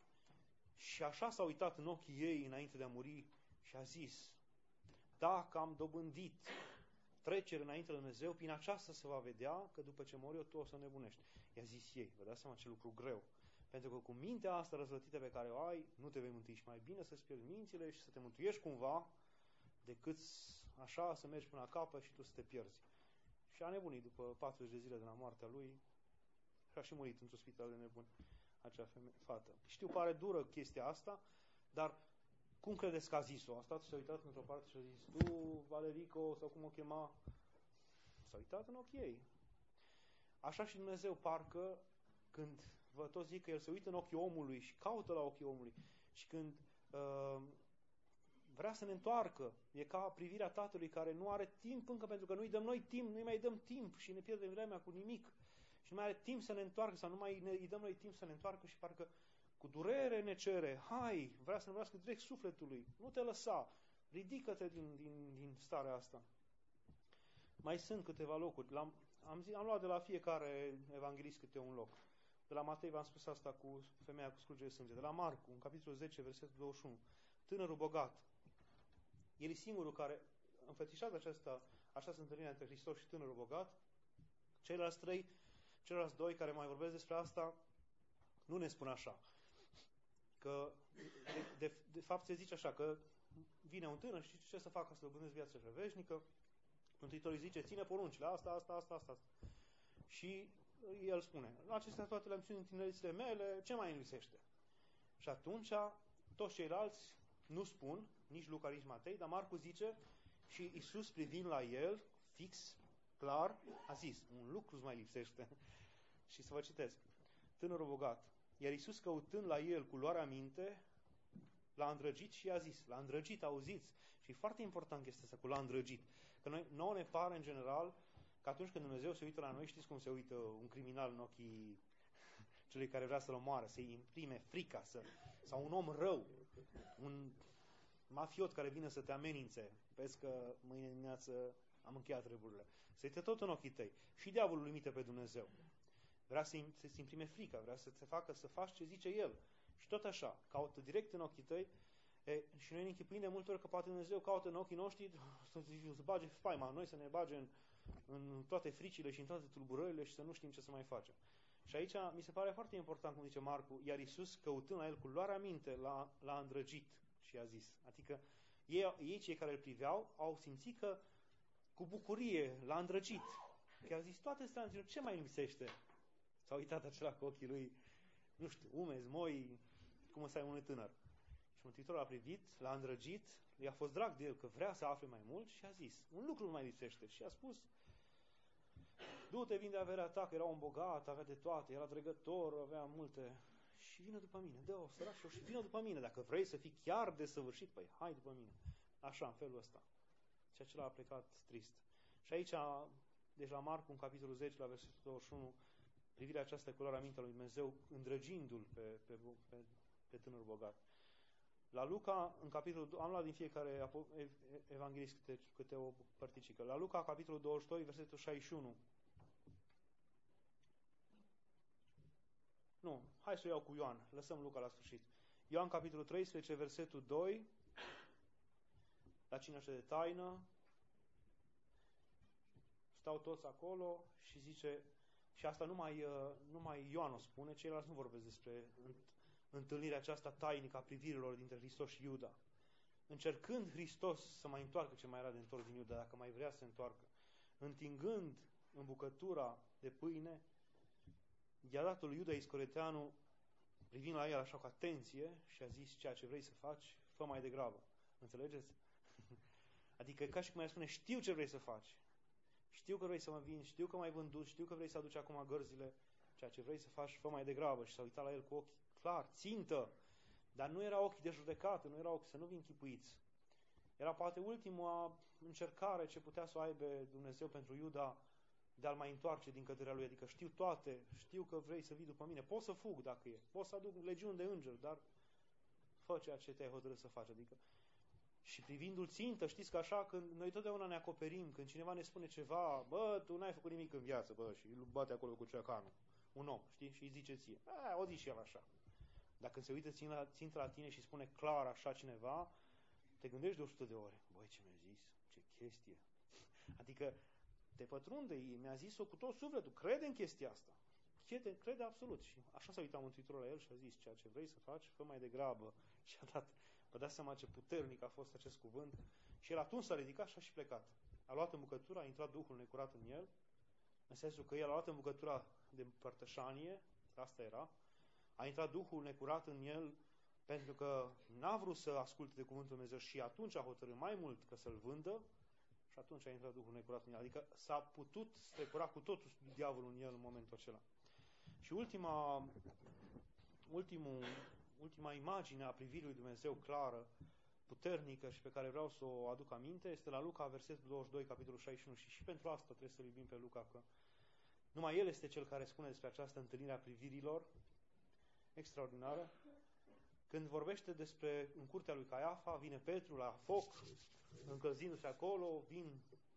Și așa s-a uitat în ochii ei înainte de a muri și a zis, dacă am dobândit trecere înainte de Dumnezeu, prin aceasta se va vedea că după ce mor eu, tu o să nebunești. I-a zis ei, vă dați seama ce lucru greu. Pentru că cu mintea asta răzvătită pe care o ai, nu te vei mântui și mai bine să-ți pierzi mințile și să te mântuiești cumva, decât așa să mergi până la capăt și tu să te pierzi. Și a nebunit după patruzeci de zile de la moartea lui și a și murit într-un spital de nebun acea femeie, fată. Știu, pare dură chestia asta, dar cum credeți că a zis-o? A stat și s-a uitat într-o parte și a zis, tu, Valerico, sau cum o chema, s-a uitat în ochii ei. Așa și Dumnezeu parcă, când vă tot zic că El se uită în ochii omului și caută la ochii omului și când uh, vrea să ne întoarcă, e ca privirea tatălui care nu are timp încă pentru că nu-i dăm noi timp, nu-i mai dăm timp și ne pierdem vremea cu nimic și nu mai are timp să ne întoarcă sau nu mai ne, îi dăm noi timp să ne întoarcă și parcă cu durere ne cere, hai, vrea să ne vrească direct sufletului, nu te lăsa, ridică-te din, din, din starea asta. Mai sunt câteva locuri, L-am, am, zi, am luat de la fiecare evanghelist câte un loc. De la Matei v-am spus asta cu femeia cu scrugere de sânge. De la Marcu, în capitolul zece, versetul douăzeci și unu. Tânărul bogat. El e singurul care înfățișează această, această întâlnire între Hristos și tânărul bogat. Ceilalți trei, ceilalți doi care mai vorbesc despre asta, nu ne spun așa. Că, de, de, de fapt, se zice așa, că vine un tânăr și ce să facă să dobândesc viața cea veșnică. Mântuitorul îi zice, ține poruncile, asta, asta, asta, asta. Și el spune, acestea toate le-am ținut în tinerețile mele, ce mai îmi lipsește? Și atunci, toți ceilalți nu spun, nici Luca, nici Matei, dar Marcu zice, și Iisus privind la el, fix, clar, a zis, un lucru îți mai lipsește. Și să vă citesc. Tânărul bogat. Iar Iisus căutând la el cu luarea minte, l-a îndrăgit și i-a zis, l-a îndrăgit, auziți? Și e foarte important chestia asta cu l-a îndrăgit. Că noi, nouă ne pare în general că atunci când Dumnezeu se uită la noi, știți cum se uită un criminal în ochii celui care vrea să-l omoare, să-i imprime frica, să, sau un om rău, un mafiot care vine să te amenințe, vezi că mâine dimineață am încheiat treburile. Se uită tot în ochii tăi. Și diavolul imite pe Dumnezeu. Vrea să-ți imprime frica, vrea să te facă să faci ce zice El. Și tot așa, caută direct în ochii tăi. E, și noi ne închipuim de multe ori că poate Dumnezeu caută în ochii noștri să se bage spaima în noi, să ne bage în, în toate fricile și în toate tulburările și să nu știm ce să mai facem. Și aici mi se pare foarte important, cum zice Marcu, iar Iisus, căutând la el cu luarea minte, l-a, l-a îndrăgit și a zis. Adică ei, ei, cei care îl priveau, au simțit că cu bucurie l-a îndrăgit. Că a zis, toate astea, ce mai lipsește? S-a uitat acela cu ochii lui, nu știu, umezi, moi, cum să ai unui tânăr. Și Mântuitorul a privit, l-a îndrăgit, i-a fost drag de el că vrea să afle mai mult și a zis, un lucru nu mai lipsește. Și a spus, du-te, vinde averea ta, că era un bogat, avea de toate, era dregător, avea multe. Și vină după mine, dă-o sărașilor și vină după mine. Dacă vrei să fii chiar desăvârșit, păi hai după mine. Așa, în felul ăsta. Și acela a plecat trist. Și aici, deci la Marcu, în capitolul zece, la versetul douăzeci și unu, privirea aceasta cu luarea mintea lui Dumnezeu, îndrăgindu-l pe, pe, pe, pe tânărul bogat. La Luca, în capitolul, am luat din fiecare evanghelist câte, câte o părticică. La Luca, capitolul douăzeci și doi, versetul șaizeci și unu. Nu, hai să o iau cu Ioan. Lăsăm Luca la sfârșit. Ioan, capitolul treisprezece, versetul doi. La cina de taină. Stau toți acolo și zice, și asta numai, numai Ioan o spune, ceilalți nu vorbesc despre întâlnirea aceasta tainică a privirilor dintre Hristos și Iuda. Încercând Hristos să mai întoarcă ce mai era de întors din Iuda, dacă mai vrea să se întoarcă, întingând în bucătura de pâine, i-a dat lui Iuda Iscoriteanu, privind la el așa cu atenție, și a zis, ceea ce vrei să faci, fă mai degrabă. Înțelegeți? Adică ca și cum ai spune, știu ce vrei să faci. Știu că vrei să mă vinzi, știu că m-ai vândut, știu că vrei să aduci acum gărzile, ceea ce vrei să faci, fă mai degrabă. Și s-a uitat la el cu ochi clar, țintă, dar nu era ochi de judecată, nu era ochi să nu vin chipuiți. Era poate ultima încercare ce putea să o aibă Dumnezeu pentru Iuda de a-l mai întoarce din căderea lui. Adică știu toate, știu că vrei să vii după mine, pot să fug dacă e, pot să aduc legiuni de îngeri, dar fă ceea ce te-ai hotărât să faci. Adică și privindu-l țintă, știți că așa, când noi totdeauna ne acoperim, când cineva ne spune ceva, bă, tu n-ai făcut nimic în viață, bă, și îl bate acolo cu ceacanul, un om, știi, și îi zice ție, a, o zi și el așa. Dacă se uită țintă la tine și spune clar așa cineva, te gândești de o sută de ore, băi, ce mi-a zis, ce chestie. Adică te pătrunde, mi-a zis-o cu tot sufletul, crede în chestia asta. Crede, crede absolut. Și așa s-a uitat Mântuitorul la el și a zis, ceea ce vrei să faci, fă mai degrabă. Și a dat, vă dați seama ce puternic a fost acest cuvânt. Și el atunci s-a ridicat și a și plecat. A luat în bucătură, a intrat Duhul necurat în el, în sensul că el a luat în bucătura de împărtășanie, asta era, a intrat Duhul necurat în el pentru că n-a vrut să asculte de cuvântul Dumnezeu și atunci a hotărât mai mult că să-l vândă și atunci a intrat Duhul necurat în el. Adică s-a putut strecura cu totul diavolul în el în momentul acela. Și ultima, ultimul, ultima imagine a privirii lui Dumnezeu clară, puternică și pe care vreau să o aduc aminte este la Luca, versetul douăzeci și doi, capitolul șaizeci și unu. Și și pentru asta trebuie să-l iubim pe Luca, că numai el este cel care spune despre această întâlnire a privirilor extraordinară. Când vorbește despre în curtea lui Caiafa, vine Petru la foc, încălzindu-se acolo, vin,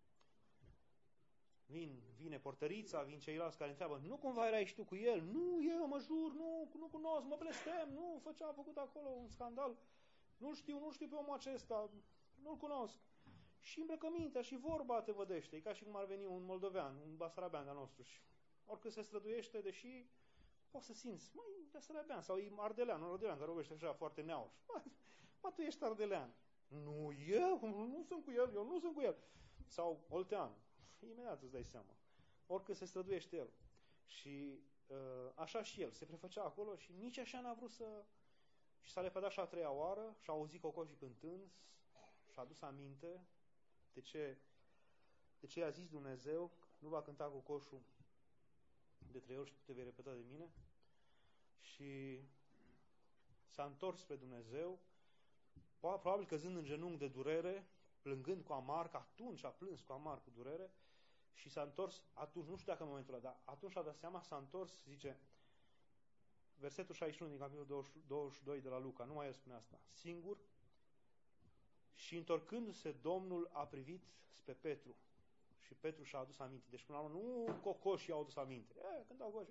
vin, vine portărița, vin ceilalți care întreabă, nu cumva erai și tu cu el? Nu, eu mă jur, nu, nu cunosc, mă blestem, nu, fă ce a făcut acolo, un scandal. Nu știu, nu știu pe omul acesta, nu-l cunosc. Și îmbrăcămintea și vorba te vădește, e ca și cum ar veni un moldovean, un basarabean de-a nostru. Și oricât se străduiește, deși poți să simți, măi, basarabean, sau e ardelean, un ardelean care vorbește așa foarte neauș. Mă, mă, tu ești ardelean. Nu, eu nu sunt cu el, eu nu sunt cu el. Sau oltean. Imediat îți dai seama. Oricât se străduiește el. Și uh, așa și el. Se prefăcea acolo și nici așa n-a vrut să... Și s-a lepădat și a treia oară și a auzit cocoșii cântând și a adus aminte de ce, de ce i-a zis Dumnezeu, nu va cânta cocoșul de trei ori și tu te vei repeta de mine. Și s-a întors spre Dumnezeu, probabil căzând în genunchi de durere, plângând cu amar, că atunci a plâns cu amar, cu durere, și s-a întors, atunci, nu știu dacă în momentul ăla, dar atunci a dat seama, s-a întors, zice, versetul șaizeci și unu din capitolul douăzeci și doi de la Luca, numai el spune asta, singur, și întorcându-se, Domnul a privit spre Petru și Petru și-a adus aminte. Deci până la urmă, nu cocoșii au adus aminte. E, cântau cocoși,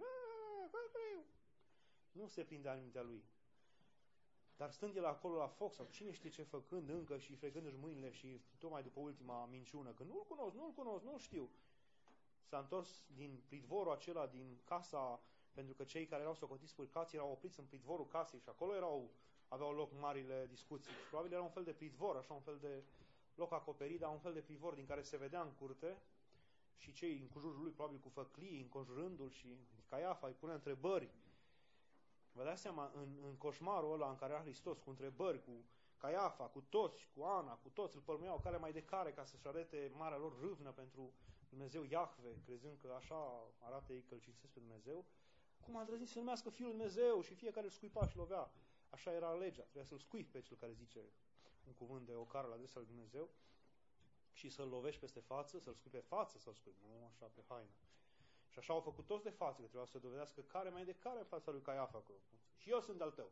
nu se prindea în mintea lui. Dar stând el acolo la foc, sau cine știe ce făcând încă și fregându-și mâinile și tocmai după ultima minciună, că nu-l cunosc, nu-l cunosc, nu-l știu, s-a întors din pridvorul acela, din casa, pentru că cei care erau socotiți spurcați erau opriți în pridvorul casei și acolo erau, aveau loc marile discuții. Și probabil era un fel de pridvor, așa un fel de loc acoperit, dar un fel de pridvor din care se vedea în curte și cei în jurul lui, probabil cu făclii, înconjurându-l și Caiafa îi punea întrebări. Vă vă dați seama, în, în coșmarul ăla în care era Hristos, cu întrebări, cu Caiafa, cu toți, cu Ana, cu toți, îl pălmuiau care mai de care ca să-și arate marea lor râvnă pentru Dumnezeu Iahve, crezând că așa arată ei că îl cinstesc pe Dumnezeu. Cum a îndrăznit să numească Fiul lui Dumnezeu și fiecare îl scuipa și lovea. Așa era legea. Trebuia să-l scuipi pe cel care zice un cuvânt de ocară la adresa lui Dumnezeu și să-l lovești peste față, să-l scui pe față, să-l scui, nu așa pe haină. Și așa au făcut toți de față, că trebuia să dovedească care mai de care în fața lui Caiafa. Că și eu sunt al tău.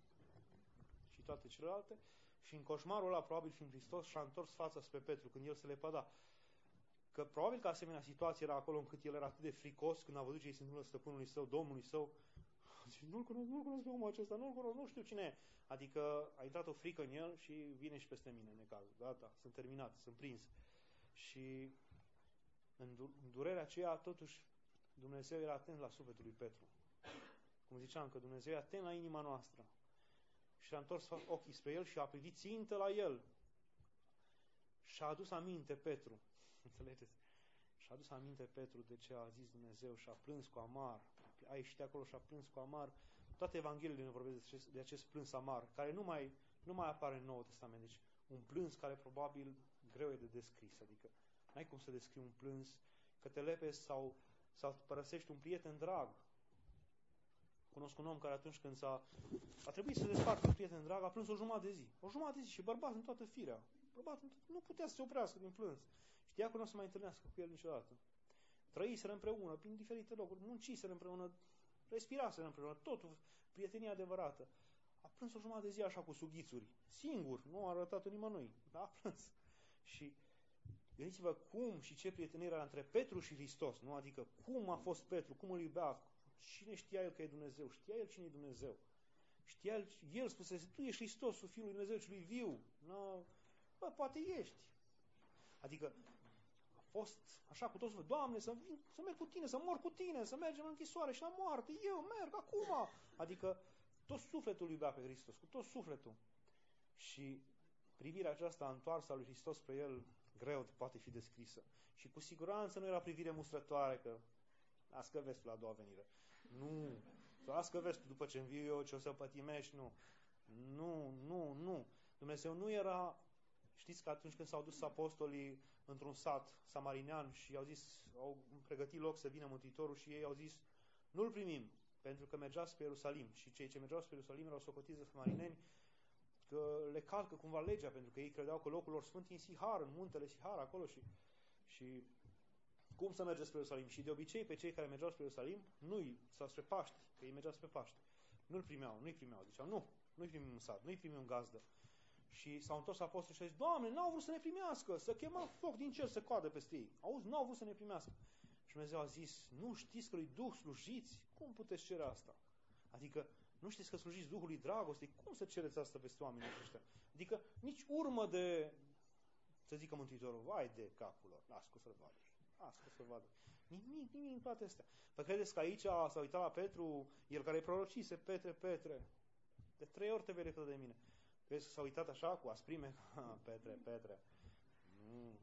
Și toate celelalte. Și în coșmarul ăla, probabil fiind Hristos, și-a întors fața spre Petru când el se lepăda. Că probabil că asemenea situație era acolo încât el era atât de fricos când a văzut ce îi se întâmplă stăpânului său, Domnului său. Zice, nu-l cunosc, nu-l cunosc pe omul acesta, nu-l cunosc, nu știu cine e. Adică a intrat o frică în el și vine și peste mine, necazul. Gata, sunt terminat, sunt prins. Și în durerea aceea, totuși, Dumnezeu era atent la sufletul lui Petru. Cum ziceam, că Dumnezeu e atent la inima noastră. Și a întors ochii spre el și a privit țintă la el. Și a adus aminte Petru. Înțelegeți? Și a adus aminte Petru de ce a zis Dumnezeu și a plâns cu amar. A ieșit de acolo și a plâns cu amar. Toate Evangheliile ne vorbesc de acest, de acest plâns amar, care nu mai, nu mai apare în Noul Testament. Deci un plâns care probabil greu e de descris. Adică n-ai cum să descrii un plâns că te lepezi sau, sau părăsești un prieten drag. Cunosc un om care atunci când s-a a trebuit să despartă un prieten drag, a plâns o jumătate de zi. O jumătate de zi și bărbat în toată firea. Bărbat nu putea să se oprească din plâns. Știa că nu o să mai întâlnească cu el niciodată. Trăiseră împreună, prin diferite locuri, munciseră împreună, respiraseră împreună, totul, prietenia adevărată. A plâns o jumătate de zi așa cu sughițuri, singur, nu a arătat-o nimănui, dar a plâns. Și gândiți-vă cum și ce prietenie era între Petru și Hristos, nu? Adică cum a fost Petru, cum îl iubea, cine știa el că e Dumnezeu, știa el cine e Dumnezeu. Știa el, el spusese, tu ești Hristosul Fiul lui Dumnezeu celui viu. No, bă, poate ești. Adică a fost așa cu toți, Doamne, să, vin, să merg cu tine, să mor cu tine, să mergem în închisoare și la moarte, eu merg acum. Adică tot sufletul îl iubea pe Hristos, cu tot sufletul. Și privirea aceasta întoarsă a lui Hristos spre el, greu poate fi descrisă. Și cu siguranță nu era privire mustrătoare, că las că vezi tu la a doua venire. Nu. Sau las că vezi tu după ce înviu eu ce o să pătimești. Nu. Nu, nu, nu. Dumnezeu nu era... Știți că atunci când s-au dus apostolii într-un sat samarinean și au zis, au pregătit loc să vină Mântuitorul și ei au zis, nu-l primim, pentru că mergea spre Ierusalim. Și cei ce mergeau spre Ierusalim erau socotiți de samarineni, că le calcă cumva legea, pentru că ei credeau că locul lor sfânt e în Sihar, în muntele Sihar, acolo și... și cum să mergeți spre Ierusalim? Și de obicei pe cei care mergeau spre Ierusalim, nu-i, sau spre Paște, că ei mergeau spre Paște, nu-l primeau, nu-i primeau. Ziceau, nu, nu-i primim în sat, nu-i primim în gazdă. Și s-au întors apostolii și au zis, Doamne, n-au vrut să ne primească, să chema foc din cer să coadă peste ei. Auzi, n-au vrut să ne primească. Și Dumnezeu a zis, nu știți că lui Duh slujiți? Cum puteți cere asta? Adică, nu știți că slujiți Duhului dragostei? Cum să cereți asta peste oamenii ăștia? Adică, nici urmă de, să zică Mântuitorul, vai de capul lor, las că să-l vadă. Las că să-l vadă. Nimic, nimic în toate astea. Păi credeți că aici s-a uitat la Petru, el care prorocise, Petre, Petre, de trei ori te vei lepăda de mine. Crezi că s-a uitat așa cu asprime? Petre, Petre. Nu.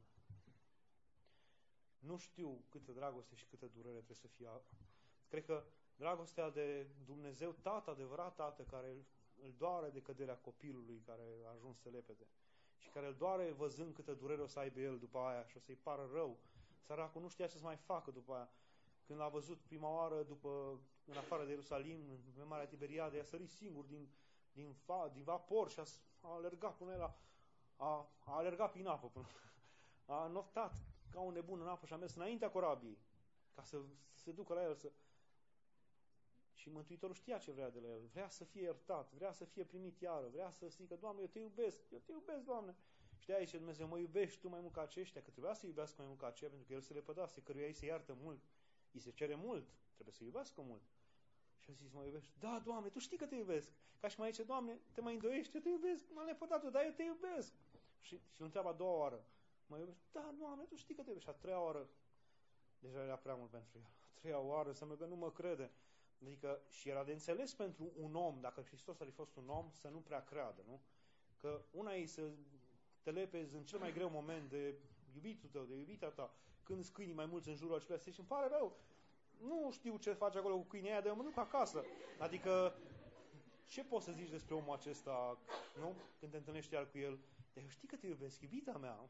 Nu știu câtă dragoste și câtă durere trebuie să fie. Cred că dragostea de Dumnezeu, tată, adevărat tată, care îl doare de căderea copilului care a ajuns să lepede și care îl doare văzând câtă durere o să aibă el după aia și o să-i pară rău. Săracul nu știa ce să mai facă după aia. Când l-a văzut prima oară după, în afară de Ierusalim, în Marea Tiberiade, a sărit singur din, din, fa, din vapor și a, a alergat până la a, a alergat prin apă până, a noftat ca un nebun în apă și a mers înaintea corabiei ca să, să se ducă la el să... Și Mântuitorul știa ce vrea de la el. Vrea să fie iertat, vrea să fie primit iară, vrea să zică, Doamne, eu te iubesc, eu te iubesc, Doamne. Și de aici Dumnezeu, mă iubești tu mai mult ca aceștia, că trebuia să iubească mai mult ca aceia, pentru că el se lepădase, căruia îi se iartă mult, îi se cere mult, trebuie să iubească mult. Și a zis, mă iubești? Da, Doamne, tu știi că te iubesc. Ca și mai zice, Doamne, te mai îndoiești, eu te iubesc, m-am lepădat, dar eu te iubesc. Și, și îl întreabă a doua oară, mă iubești? Da, Doamne, tu știi că te iubesc. Și a treia oară, deja era prea mult pentru el. A treia oară, să că nu mă crede. Adică, și era de înțeles pentru un om, dacă Hristos ar fi fost un om, să nu prea creadă, nu? Că una e să te lepezi în cel mai greu moment de iubitul tău, de iubita ta, când îți câinii mai mulți în jurul acelea, să zici, îmi pare rău, nu știu ce faci acolo cu câinii aia, de mă duc acasă. Adică, ce poți să zici despre omul acesta, nu? Când te întâlnești iar cu el, dar eu știi că te iubesc, iubita mea.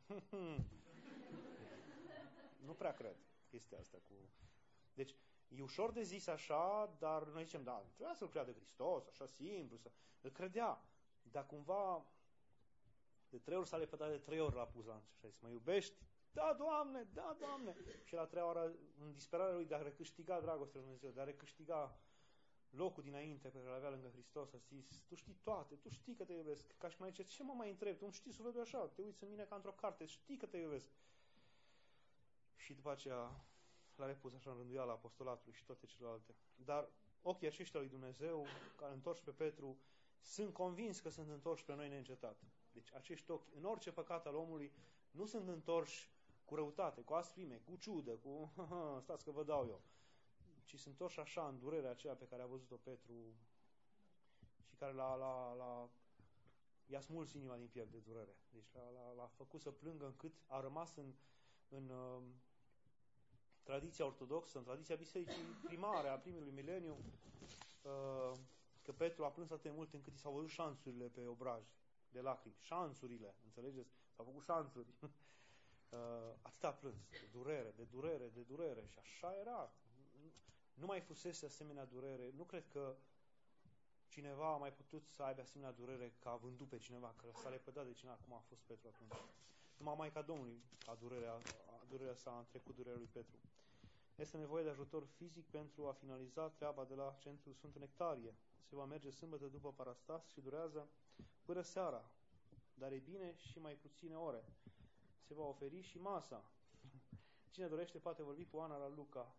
Nu prea cred chestia asta cu... Deci, e ușor de zis așa, dar noi zicem, da, trebuia să-L creadă Hristos, așa simplu, să... Îl credea, dar cumva de trei ori s-a lepădat de trei ori la puzanț și a zis, mă iubești? Da, Doamne, da, Doamne! Și la treia oară, în disperarea lui de a recâștiga dragostea lui Dumnezeu, de a recâștiga locul dinainte pe care îl avea lângă Hristos, a zis, tu știi toate, tu știi că te iubesc. Ca și mai zice, ce mă mai întreb? Tu îmi știi sufletul așa, te uiți în mine ca într-o carte, știi că te iubesc. Și după aceea l-a repus așa în rânduiala apostolatului și toate celelalte. Dar ochii aceștia lui Dumnezeu, care întorci pe Petru, sunt convins că sunt întorși pe noi neîncetat. Deci acești ochi, în orice păcat al omului, nu sunt întorși cu răutate, cu asprime, cu ciudă, cu stați că vă dau eu, ci sunt întorși așa în durerea aceea pe care a văzut-o Petru și care l-a, l-a, l-a, i-a smuls inima din piept de durere. Deci l-a, l-a, l-a făcut să plângă încât a rămas în, în uh, tradiția ortodoxă, în tradiția bisericii primare a primului mileniu, uh, că Petru a plâns atât de mult încât i s-au văzut șanțurile pe obraj de lacrimi. Șanțurile, înțelegeți? S-au făcut șanțuri. uh, atât a plâns, de durere, de durere, de durere. Și așa era. Nu mai fusese asemenea durere. Nu cred că cineva a mai putut să aibă asemenea durere ca a vândut pe cineva, că s-a lepădat de cineva, cum a fost Petru atunci. Numai Maica Domnului a durerea, a durerea s-a întrecut durerea lui Petru. Este nevoie de ajutor fizic pentru a finaliza treaba de la Centrul Sfântul Nectarie. Se va merge sâmbătă după Parastas și durează până seara, dar e bine și mai puține ore. Se va oferi și masa. Cine dorește poate vorbi cu Ana la Luca.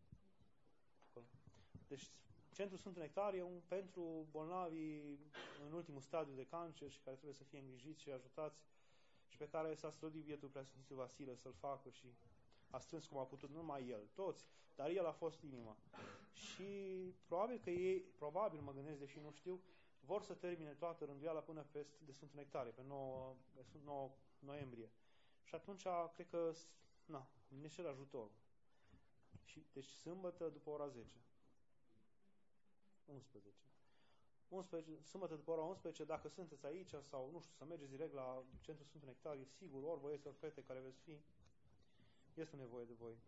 Deci, Centrul Sfântul Nectarie e un pentru bolnavii în ultimul stadiu de cancer și care trebuie să fie îngrijiți și ajutați și pe care s-a străduit bietul Preasfințitul Vasile să-l facă și a strâns cum a putut, nu numai el, toți, dar el a fost inima. Și probabil că ei, probabil mă gândesc, deși nu știu, vor să termine toată rânduiala până pe de Sfântul Nectarie, pe nouă noiembrie. Și atunci, cred că, na, ne cer ajutor. Și, deci, sâmbătă după ora zece. unsprezece. unsprezece. Sâmbătă după ora unsprezece, dacă sunteți aici sau, nu știu, să mergeți direct la Centrul Sfântul Nectarie, sigur, ori băieți, ori fete care veți fi, este nevoie de voi.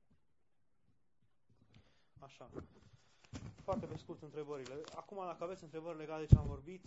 Așa. Foarte pe scurt întrebările. Acum, dacă aveți întrebări legate de ce am vorbit,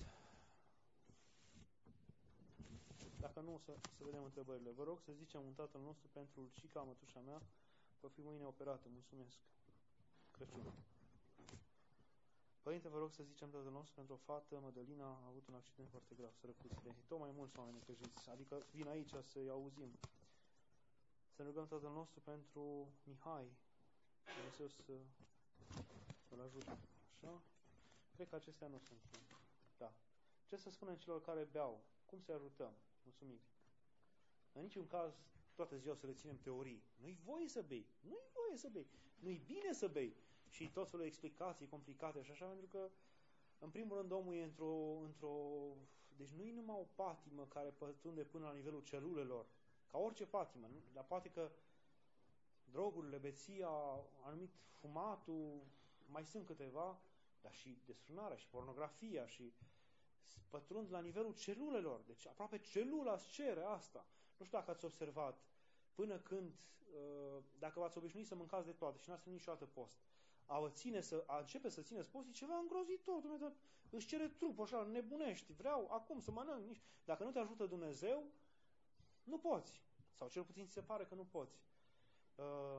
dacă nu, să, să vedem întrebările. Vă rog să zicem un Tatăl nostru pentru Ulcica, mătușa mea, va fi mâine operată. Mulțumesc. Crăciun. Părinte, vă rog să zicem Tatăl nostru pentru o fată, Mădălina, a avut un accident foarte grav, sărăcuțile. Tot mai mulți oameni necăjiți, adică vin aici să-i auzim. Să ne rugăm Tatăl nostru pentru Mihai, Dumnezeu să îl ajute. Așa? Cred că acestea nu sunt. Da. Ce să spunem celor care beau? Cum să-i ajutăm? Mulțumim. În niciun caz, toată ziua să le ținem teorii. Nu-i voie să bei. Nu-i voie să bei. Nu-i bine să bei. Și tot felul de explicații complicate și așa, pentru că, în primul rând, omul e într-o... într-o... Deci nu e numai o patimă care pătrunde până la nivelul celulelor, ca orice patimă. Nu? Dar poate că drogurile, beția, anumit fumatul, mai sunt câteva, dar și desfrânarea, și pornografia, și pătrund la nivelul celulelor. Deci aproape celula îți cere asta. Nu știu dacă ați observat, până când, dacă v-ați obișnuit să mâncați de toate și n-ați ținut niciodată post, a, ține să, a începe să țineți post e ceva îngrozitor. Dumnezeu, își cere trupul așa, nebunești, vreau acum să mănânc. Nici... Dacă nu te ajută Dumnezeu, nu poți. Sau cel puțin ți se pare că nu poți. Uh,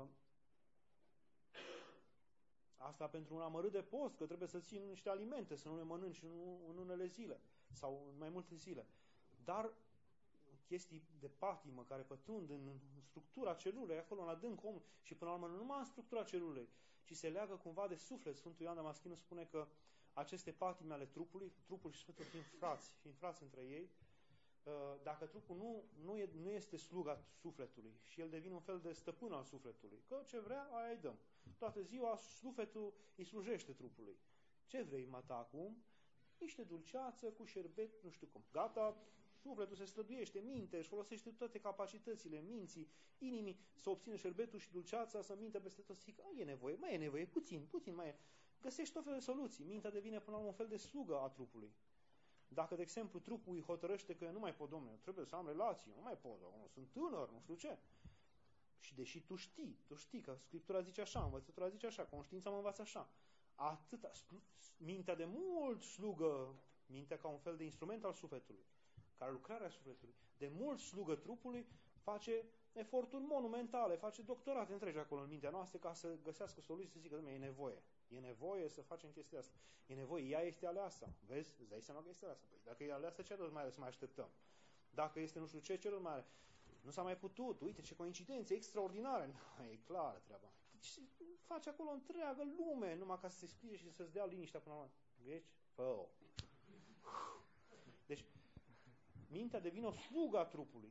asta pentru un amărât de post, că trebuie să ții niște alimente, să nu le mănânci în, în unele zile sau în mai multe zile. Dar chestii de patimă care pătrund în structura celulei, acolo în adânc om, și până la urmă nu numai în structura celulei, ci se leagă cumva de suflet. Sfântul Ioan Damaschinu spune că aceste patime ale trupului, trupul și sufletul fiind frați, fiind frați între ei, dacă trupul nu, nu, e, nu este sluga sufletului și el devine un fel de stăpân al sufletului, că ce vrea, aia îi dăm. Toată ziua sufletul îi slujește trupului. Ce vrei, mata, acum? Niște dulceață cu șerbet, nu știu cum. Gata, sufletul se străduiește, minte, își folosește toate capacitățile minții, inimii, să obțină șerbetul și dulceața, să minte peste tot. Zic, e nevoie, mai e nevoie, puțin, puțin mai e. găsești tot felul de soluții. Mintea devine până la un fel de slugă a trupului. Dacă, de exemplu, trupul îi hotărăște că eu nu mai pot, domnule, trebuie să am relații, nu mai pot, nu, sunt tânăr, nu știu ce. Și deși tu știi, tu știi că Scriptura zice așa, învățătura zice așa, conștiința mă învață așa, atâta, mintea de mult slugă, mintea ca un fel de instrument al sufletului, ca lucrarea sufletului, de mult slugă trupului, face eforturi monumentale, face doctorate întregi acolo în mintea noastră ca să găsească soluții, să zică, dom'le, e nevoie. E nevoie să facem chestia asta. E nevoie, ea este aleasă. Vezi? Îți dai seama că este aleasă. Păi dacă e aleasă, ce rost mai are să mai așteptăm? Dacă este nu știu ce, ce rost mai are? Nu s-a mai putut. Uite ce coincidențe extraordinare. Nu, e clară treaba. Deci face acolo întreagă lume numai ca să se explice și să-ți dea liniștea până la urmă. Deci, fă-o. Deci, mintea devine o slugă a trupului.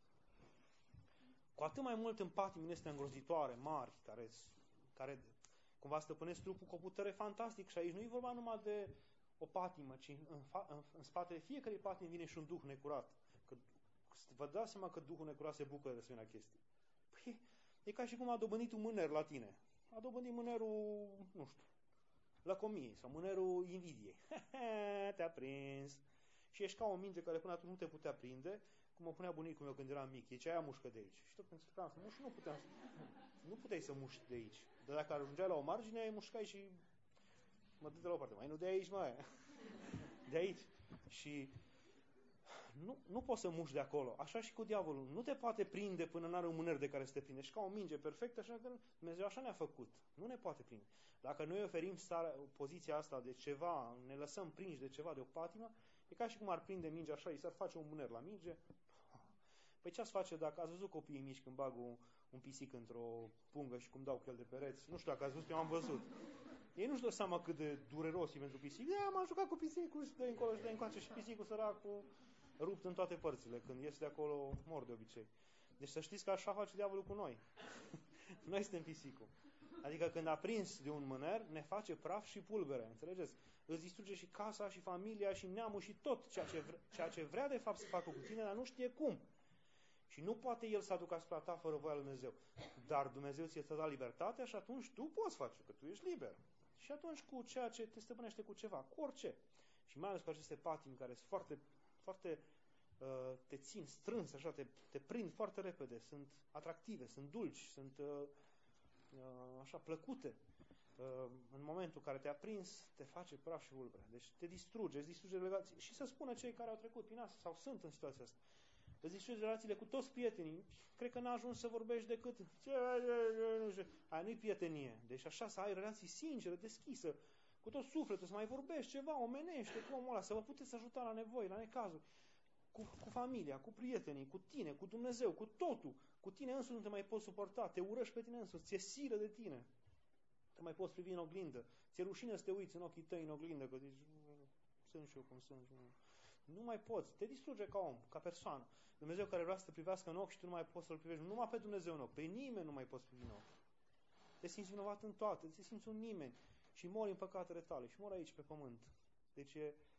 Cu atât mai mult în patimile astea îngrozitoare, mari, care, care cumva stăpânesc trupul cu o putere fantastică. Și aici nu e vorba numai de o patimă, ci în, fa- în, în spatele fiecărei patimi vine și un duh necurat. Că vă dați seama că duhul necurat se bucură de asemenea chestii. Păi, e ca și cum a dobândit un mâner la tine. A dobândit mânerul, nu știu, lăcomiei sau mânerul invidiei. Te-a prins. Și ești ca o minge care până atunci nu te putea prinde, cum o punea bunicul meu când eram mic. E ce aia mușcă de aici. Și tot când stăteam să mușc, nu puteam să... Nu puteai să muști de aici. Dar dacă ajungeai la o margine, ai mușcai și... Mă dă de la o parte. Mai nu de aici, mai. De aici. Și... Nu, nu poți să muști de acolo. Așa și cu diavolul. Nu te poate prinde până n-are un mâner de care să te prinde. Și ca o minge perfectă, așa că Dumnezeu așa ne-a făcut. Nu ne poate prinde. Dacă noi oferim starea, poziția asta de ceva, ne lăsăm prinși de ceva, de o patimă, e ca și cum ar prinde minge așa, i s-ar face un mâner la minge. Păi ce ați face dacă ați văzut copiii mici când bag un, un pisic într-o pungă și cum dau cu el de pereți? Nu știu dacă ați văzut, eu am văzut. Ei nu-și dă seama cât de dureros e pentru pisic. Da, m-am jucat cu pisicul și dă încolo și dă încoace și pisicul săracul rupt în toate părțile. Când ies de acolo, mor de obicei. Deci să știți că așa face diavolul cu noi. Noi suntem pisicul. Adică când a prins de un mâner, ne face praf și pulbere. Înțelegeți? Îți distruge și casa, și familia, și neamul, și tot ceea ce, vre- ceea ce vrea de fapt să facă cu tine, dar nu știe cum. Și nu poate el să aducă asupra ta fără voia lui Dumnezeu. Dar Dumnezeu ți-a dat libertatea și atunci tu poți face, că tu ești liber. Și atunci cu ceea ce te stăpânește cu ceva, cu orice. Și mai ales cu aceste patimi care sunt foarte, foarte uh, te țin strâns, așa, te, te prind foarte repede, sunt atractive, sunt dulci, sunt uh, uh, așa plăcute. Uh, în momentul în care te-a prins, te face praf și vulbere. Deci te distruge, îți distruge relații. Și să spună cei care au trecut prin asta sau sunt în situația asta. Îți distruge relațiile cu toți prietenii. Cred că n-a ajuns să vorbești decât ce, nu știu. Aia nu-i prietenie. Deci așa să ai relații sincere, deschisă, cu tot sufletul, să mai vorbești ceva omenește cu omul ăla, să vă puteți ajuta la nevoi, la necazuri. Cu, cu familia, cu prietenii, cu tine, cu Dumnezeu, cu totul. Cu tine însuți nu te mai poți suporta, te urăști pe tine însuți, ți-e silă de tine. Te mai poți privi în oglindă. Ți-e rușine să te uiți în ochii tăi în oglindă, că zici, sunt și eu cum sunt. Nu mai poți. Te distruge ca om, ca persoană. Dumnezeu care vrea să te privească în ochi și tu nu mai poți să-L privești numai pe Dumnezeu în ochi. Pe nimeni nu mai poți privi în ochi. Te simți vinovat în toate, te simți un nimeni și mori în păcatele tale și mori aici pe pământ. Deci,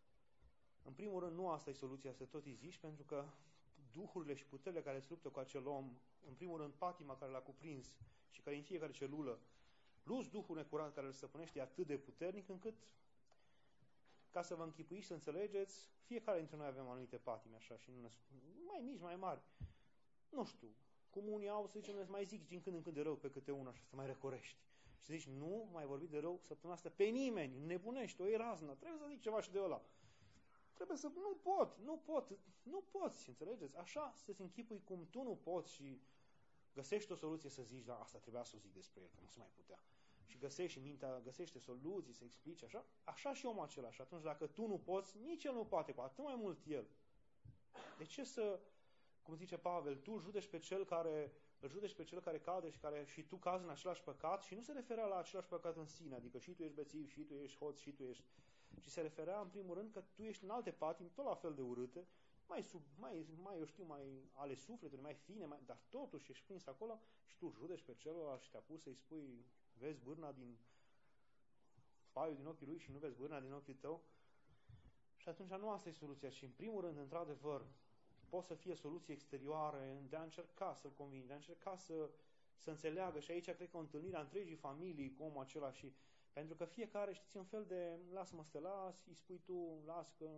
în primul rând, nu asta e soluția să tot iziști, pentru că duhurile și puterile care se luptă cu acel om, în primul rând, patima care l-a cuprins și care în fiecare celulă, plus Duhul necurat care îl stăpânește, e atât de puternic încât, ca să vă închipuiți, să înțelegeți, fiecare dintre noi avem anumite patime, așa, și nu ne spun, mai mici, mai mari. Nu știu, cum unii au, să zicem, mai zic din când în când de rău pe câte una și să mai răcorești. Și să zici, nu mai vorbi de rău săptămâna asta pe nimeni, nebunești, o e raznă, trebuie să zic ceva și de ăla. Trebuie să, nu pot, nu pot, nu poți, înțelegeți? Așa să-ți închipui cum tu nu poți și găsești o soluție să zici, da, asta trebuia să o zic despre el, că nu se mai putea. Și găsești și mintea, găsește soluții, să explici așa, așa și omul acela. Și atunci dacă tu nu poți, nici el nu poate, cu atât mai mult el. De ce să, cum zice Pavel, tu îl judești pe cel care, îl judești pe cel care cade și care și tu cazi în același păcat și nu se referea la același păcat în sine, adică și tu ești bețiv, și tu ești hoț, și tu ești, ci se referea în primul rând că tu ești în alte patimi, tot la fel de urâte, mai, sub, mai, mai eu știu, mai ale sufletului, mai fine, mai, dar totuși ești prins acolo și tu judești pe celălalt și te-a pus să-i spui, vezi bârna din paiul din ochii lui și nu vezi bârna din ochii tău. Și atunci nu asta e soluția, ci în primul rând, într-adevăr, poate să fie soluții exterioare de a încerca să-l convingi, de a încerca să, să înțeleagă. Și aici cred că o întâlnire a întregii familii cu omul acela și Pentru că fiecare, știți, un fel de, lasă-mă să te las, îi spui tu, lasă că,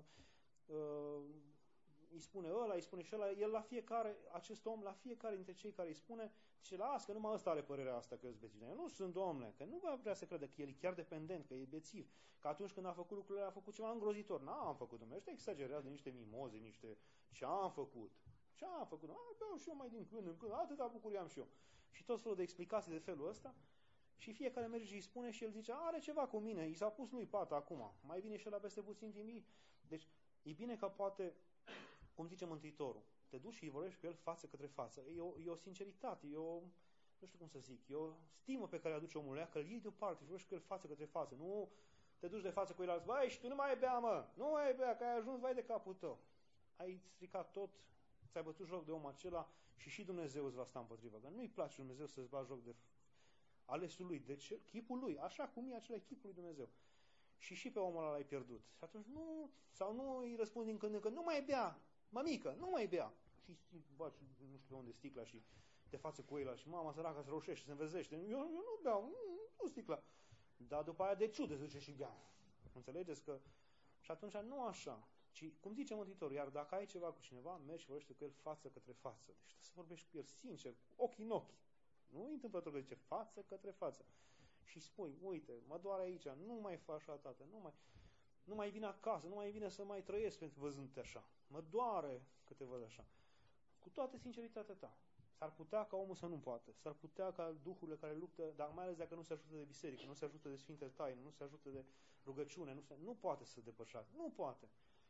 uh, îi spune ăla, îi spune și ăla, el la fiecare, acest om, la fiecare dintre cei care îi spune, zice, lasă că numai ăsta are părerea asta că eu sunt bețiv. Eu nu sunt, domnule, că nu va vrea să crede că el e chiar dependent, că e bețiv, că atunci când a făcut lucrurile, a făcut ceva îngrozitor. N-am făcut, domnule, ăștia exagerează de niște mimoze, niște, ce am făcut? Ce am făcut? A, beau și eu mai din când în când, atâta bucurie am și eu. Și tot felul de explicații de felul ăsta. Și fiecare merge și îi spune și el zice, are ceva cu mine, i s-a pus lui pata acum, mai vine și ăla peste puțin timp. Deci, e bine că poate, cum zice Mântuitorul, te duci și îi vorbești cu el față către față. E o, e o sinceritate, e o, nu știu cum să zic, e o stimă pe care aduce omul ăla, că îl iei deoparte și vorbești cu el față către față. Nu te duci de față cu el alți, băi, și tu nu mai bea, mă, nu mai bea, că ai ajuns, vai de capul tău. Ai stricat tot, ți-ai bătut joc de omul acela și și Dumnezeu îți va sta împotrivă. Că nu-i place Dumnezeu să-ți bagi joc de alesul lui, de ce? Chipul lui, așa cum e acela chipul lui Dumnezeu. Și și pe omul ăla l-ai pierdut. Și atunci nu, sau nu îi răspunzi din când în când, nu mai bea, mămică, nu mai bea. Și baci, nu știu unde, sticla și te față cu el și mama săracă se roșește, se învezește. Eu, eu nu beau, nu, nu sticla. Dar după aia de ciudă se duce și bea. Înțelegeți că? Și atunci nu așa, ci, cum zice Mântuitorul, iar dacă ai ceva cu cineva, mergi și vorbește cu el față către față. Deci trebuie să vorbești cu el sincer, ochi în ochi. Nu e întâmplător că zice față către față. Și spui, uite, mă doare aici, nu mai faci așa, tată, nu mai, nu mai vin acasă, nu mai vine să mai trăiesc pentru văzând-te așa. Mă doare că te văd așa. Cu toată sinceritatea ta. S-ar putea ca omul să nu poată. S-ar putea ca duhurile care luptă, dar mai ales dacă nu se ajută de biserică, nu se ajută de Sfinte Taine, nu se ajută de rugăciune, nu, se, nu poate să depășească. Nu poate.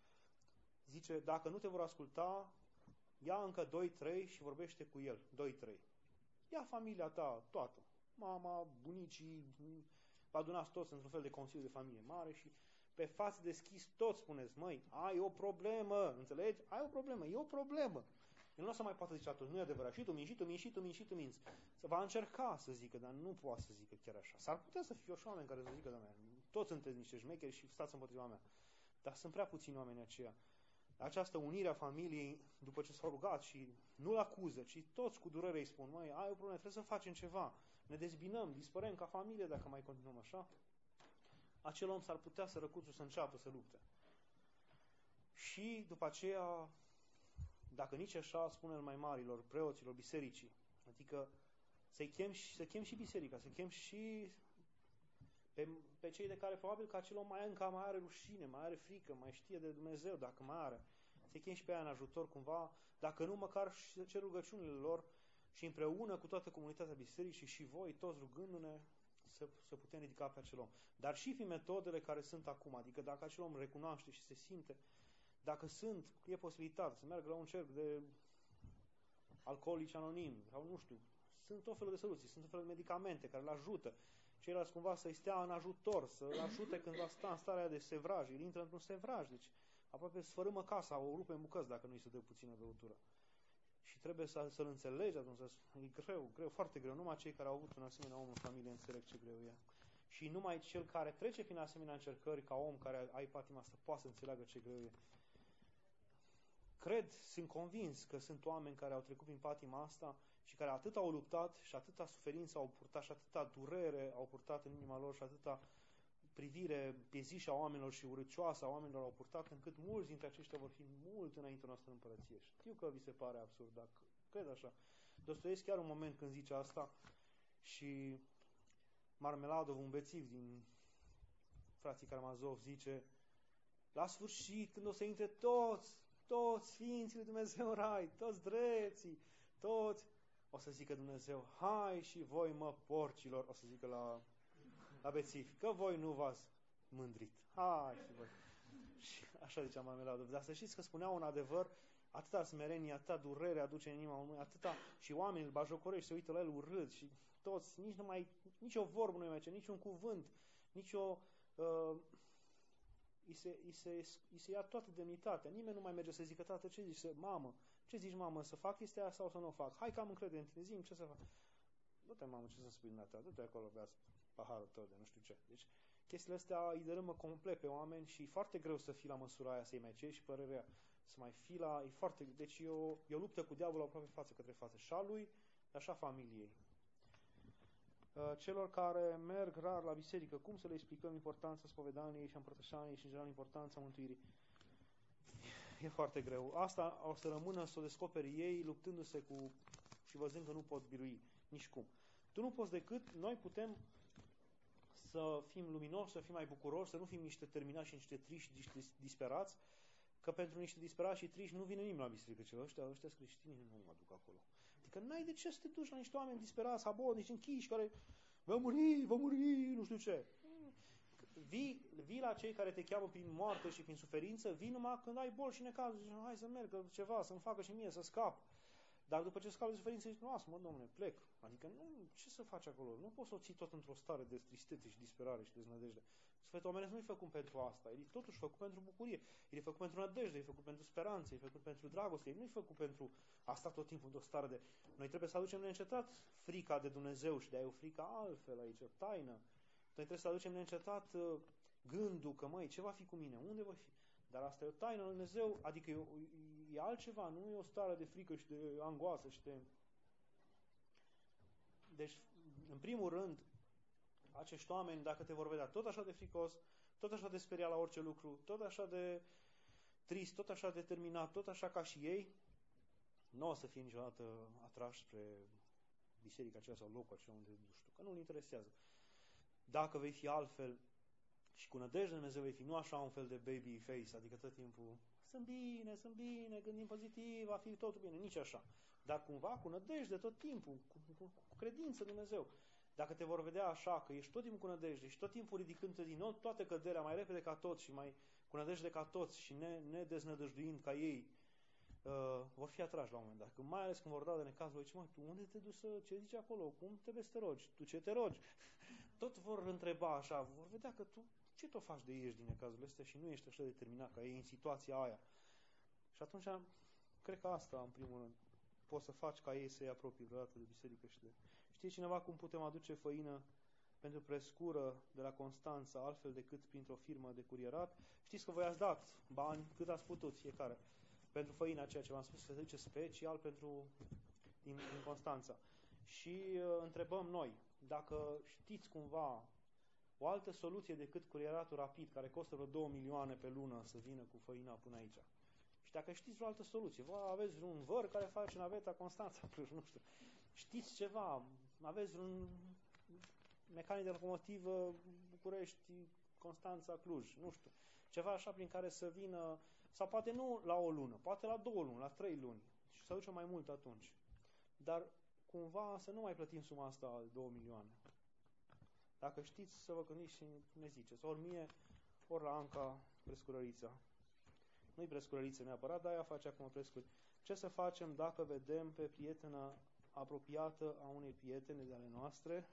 Zice, dacă nu te vor asculta, ia încă doi trei și vorbește cu el. doi trei. Ia familia ta, toată. Mama, bunicii, adunați toți într-un fel de consiliu de familie mare și pe față deschis toți spuneți, măi, ai o problemă, înțelegi? Ai o problemă, e o problemă. El nu o să mai poată zice atunci, nu e adevărat, și tu minți, și tu minți, și tu minți, și tu minți. Să va încerca să zică, dar nu poate să zică chiar așa. S-ar putea să fie și oameni care să zică, doamne, toți sunteți niște șmecheri și stați împotriva mea. Dar sunt prea puțini oameni aceia. Această unire a familiei, după ce s-au rugat și nu-l acuză, ci toți cu durere îi spun, măi, ai o problemă, trebuie să facem ceva, ne dezbinăm, dispărem ca familie dacă mai continuăm așa, acel om s-ar putea să răcuțul să înceapă să lupte. Și după aceea, dacă nici așa, spune-l mai marilor, preoților, bisericii, adică să-i chem și, să chem și biserica, să chem și pe, pe cei de care probabil că acel om mai încă mai are rușine, mai are frică, mai știe de Dumnezeu, dacă mai are. Să-i chem și pe aia în ajutor cumva, dacă nu măcar și să cer rugăciunile lor și împreună cu toată comunitatea bisericii și voi, toți rugându-ne, să, să putem ridica pe acel om. Dar și prin metodele care sunt acum, adică dacă acel om recunoaște și se simte, dacă sunt, e posibilitate să meargă la un cerc de alcoolici anonimi, sau nu știu, sunt tot felul de soluții, sunt tot felul de medicamente care îl ajută, ceilalți cumva să-i stea în ajutor, să-l ajute când va sta în starea de sevraj, el intră într-un sevraj, deci aproape sfărâmă casa, o rupe în bucăți dacă nu îi se dă puțină băutură. Și trebuie să, să-l înțelegi atunci, e greu, greu, foarte greu, numai cei care au avut un asemenea om în familie înțeleg ce greu e. Și numai cel care trece prin asemenea încercări ca om care ai patima asta poate să înțeleagă ce greu e. Cred, sunt convins că sunt oameni care au trecut prin patima asta și care atât au luptat și atâta suferință au purtat și atâta durere au purtat în inima lor și atâta privire piezișă a oamenilor și urâcioasă a oamenilor au purtat, încât mulți dintre aceștia vor fi mult înaintea noastră în împărăție. Știu că vi se pare absurd, dar cred așa. Dostoievski chiar un moment când zice asta și Marmeladov, un bețiv din frații Karamazov, zice la sfârșit, când o să intre toți toți Sfinții lui Dumnezeu în rai, toți dreții, toți, o să zică Dumnezeu, hai și voi, mă, porcilor, o să zică la, la bețivi, că voi nu v-ați mândrit. Hai și voi. Și așa zicea Marmeladov. Dar să știți că spunea un adevăr, atâta smerenie, atâta durere aduce în inima omului, atâta, și oamenii îl bajocorești, se uită la el urât și toți, nici, nu mai, nici o vorbă nu mai merge, nici un cuvânt, nici o... Uh, I se, i, se, i se ia toată demnitatea. Nimeni nu mai merge să zică, tată, ce zici? Să, mamă, ce zici, mamă, să fac chestia sau să nu o fac? Hai că am încredere în tine, zi-mi ce să fac. Du-te, mamă, ce să spui din ta? Du-te acolo, beați paharul tău de nu știu ce. Deci, chestiile astea îi dărâmă complet pe oameni și e foarte greu să fii la măsura aia, să-i mai ceri și părerea. Să mai fii la... E foarte... Deci e o, e o luptă cu diavolul aproape față către față. Și a lui, dar și a familiei. Uh, celor care merg rar la biserică, cum să le explicăm importanța spovedaniei și a împărtășaniei și în general importanța mântuirii? E foarte greu. Asta o să rămână să o descopere ei luptându-se cu și văzând că nu pot birui nici cum. Tu nu poți decât, noi putem să fim luminoși, să fim mai bucuroși, să nu fim niște terminați și niște triști, niște disperați, că pentru niște disperați și triști nu vine nimeni la biserică. Ce ăștia, ăștia creștini nu mă duc acolo. Adică n-ai de ce să te duci la niște oameni disperați, habonici, închiși, care va muri, va muri, nu știu ce. Vii, vii la cei care te cheamă prin moarte și prin suferință, vii numai când ai boli și necazuri, zici, hai să merg ceva, să-mi facă și mie, să scap. Dar după ce scapi de suferință, zici, lasă-mă, domnule, plec. Adică nu, ce să faci acolo? Nu poți să o ții tot într-o stare de tristețe și disperare și deznădejde. Sfântul omenesc nu e făcut pentru asta. El e totuși făcut pentru bucurie. El e făcut pentru nădejde, e făcut pentru speranță, e făcut pentru dragoste. El nu e făcut pentru a sta tot timpul într-o stare de... Noi trebuie să aducem neîncetat frica de Dumnezeu și de aia e o frică altfel aici, o taină. Noi trebuie să aducem neîncetat gândul că, măi, ce va fi cu mine? Unde voi fi? Dar asta e o taină lui Dumnezeu, adică e, e altceva, nu e o stare de frică și de angoasă și de... Deci, în primul rând, acești oameni, dacă te vor vedea tot așa de fricos, tot așa de speriat la orice lucru, tot așa de trist, tot așa determinat, tot așa ca și ei, nu o să fie niciodată atrași spre biserica aceea sau locul acela unde duci tu, că nu-l interesează. Dacă vei fi altfel și cu nădejde Dumnezeu vei fi, nu așa un fel de baby face, adică tot timpul sunt bine, sunt bine, gândim pozitiv, va fi totul bine, nici așa. Dar cumva cu nădejde tot timpul, cu, cu, cu credință Dumnezeu. Dacă te vor vedea așa, că ești tot timpul cu nădejde și tot timpul ridicându-te din nou toate căderea mai repede ca toți și mai cu nădejde ca toți și ne, nedeznădăjduind ca ei, uh, vor fi atrași la un moment dat. Că mai ales când vor da de necaz, voi zice, mă, tu unde te duci să, ce zici acolo? Cum trebuie să te rogi? Tu ce te rogi? Tot vor întreba așa, vor vedea că tu ce tot faci de ieși din necazurile astea și nu ești așa determinat ca ei în situația aia. Și atunci, cred că asta, în primul rând, poți să faci ca ei să-i apropii vreodată de biserică și de... Știe cineva cum putem aduce făină pentru prescură de la Constanța, altfel decât printr-o firmă de curierat? Știți că voi ați dat bani, cât ați putut fiecare, pentru făina ceea ce v-am spus, să se duce special pentru din, din Constanța. Și uh, întrebăm noi, dacă știți cumva o altă soluție decât curieratul rapid, care costă vreo două milioane pe lună să vină cu făina până aici. Și dacă știți o altă soluție, vă aveți vreun văr care face naveta Constanța, nu știu, știți ceva, aveți vreun mecanic de locomotivă București, Constanța, Cluj, nu știu, ceva așa prin care să vină, sau poate nu la o lună, poate la două luni, la trei luni, și să ducem mai mult atunci. Dar cumva să nu mai plătim suma asta al două milioane. Dacă știți, să vă gândiți și ne ziceți. Ori mie, ori la Anca Prescurărița. Nu-i Prescurăriță neapărat, dar ea face acum prescuri. Ce să facem dacă vedem pe prietena apropiată a unei prietene de ale noastre?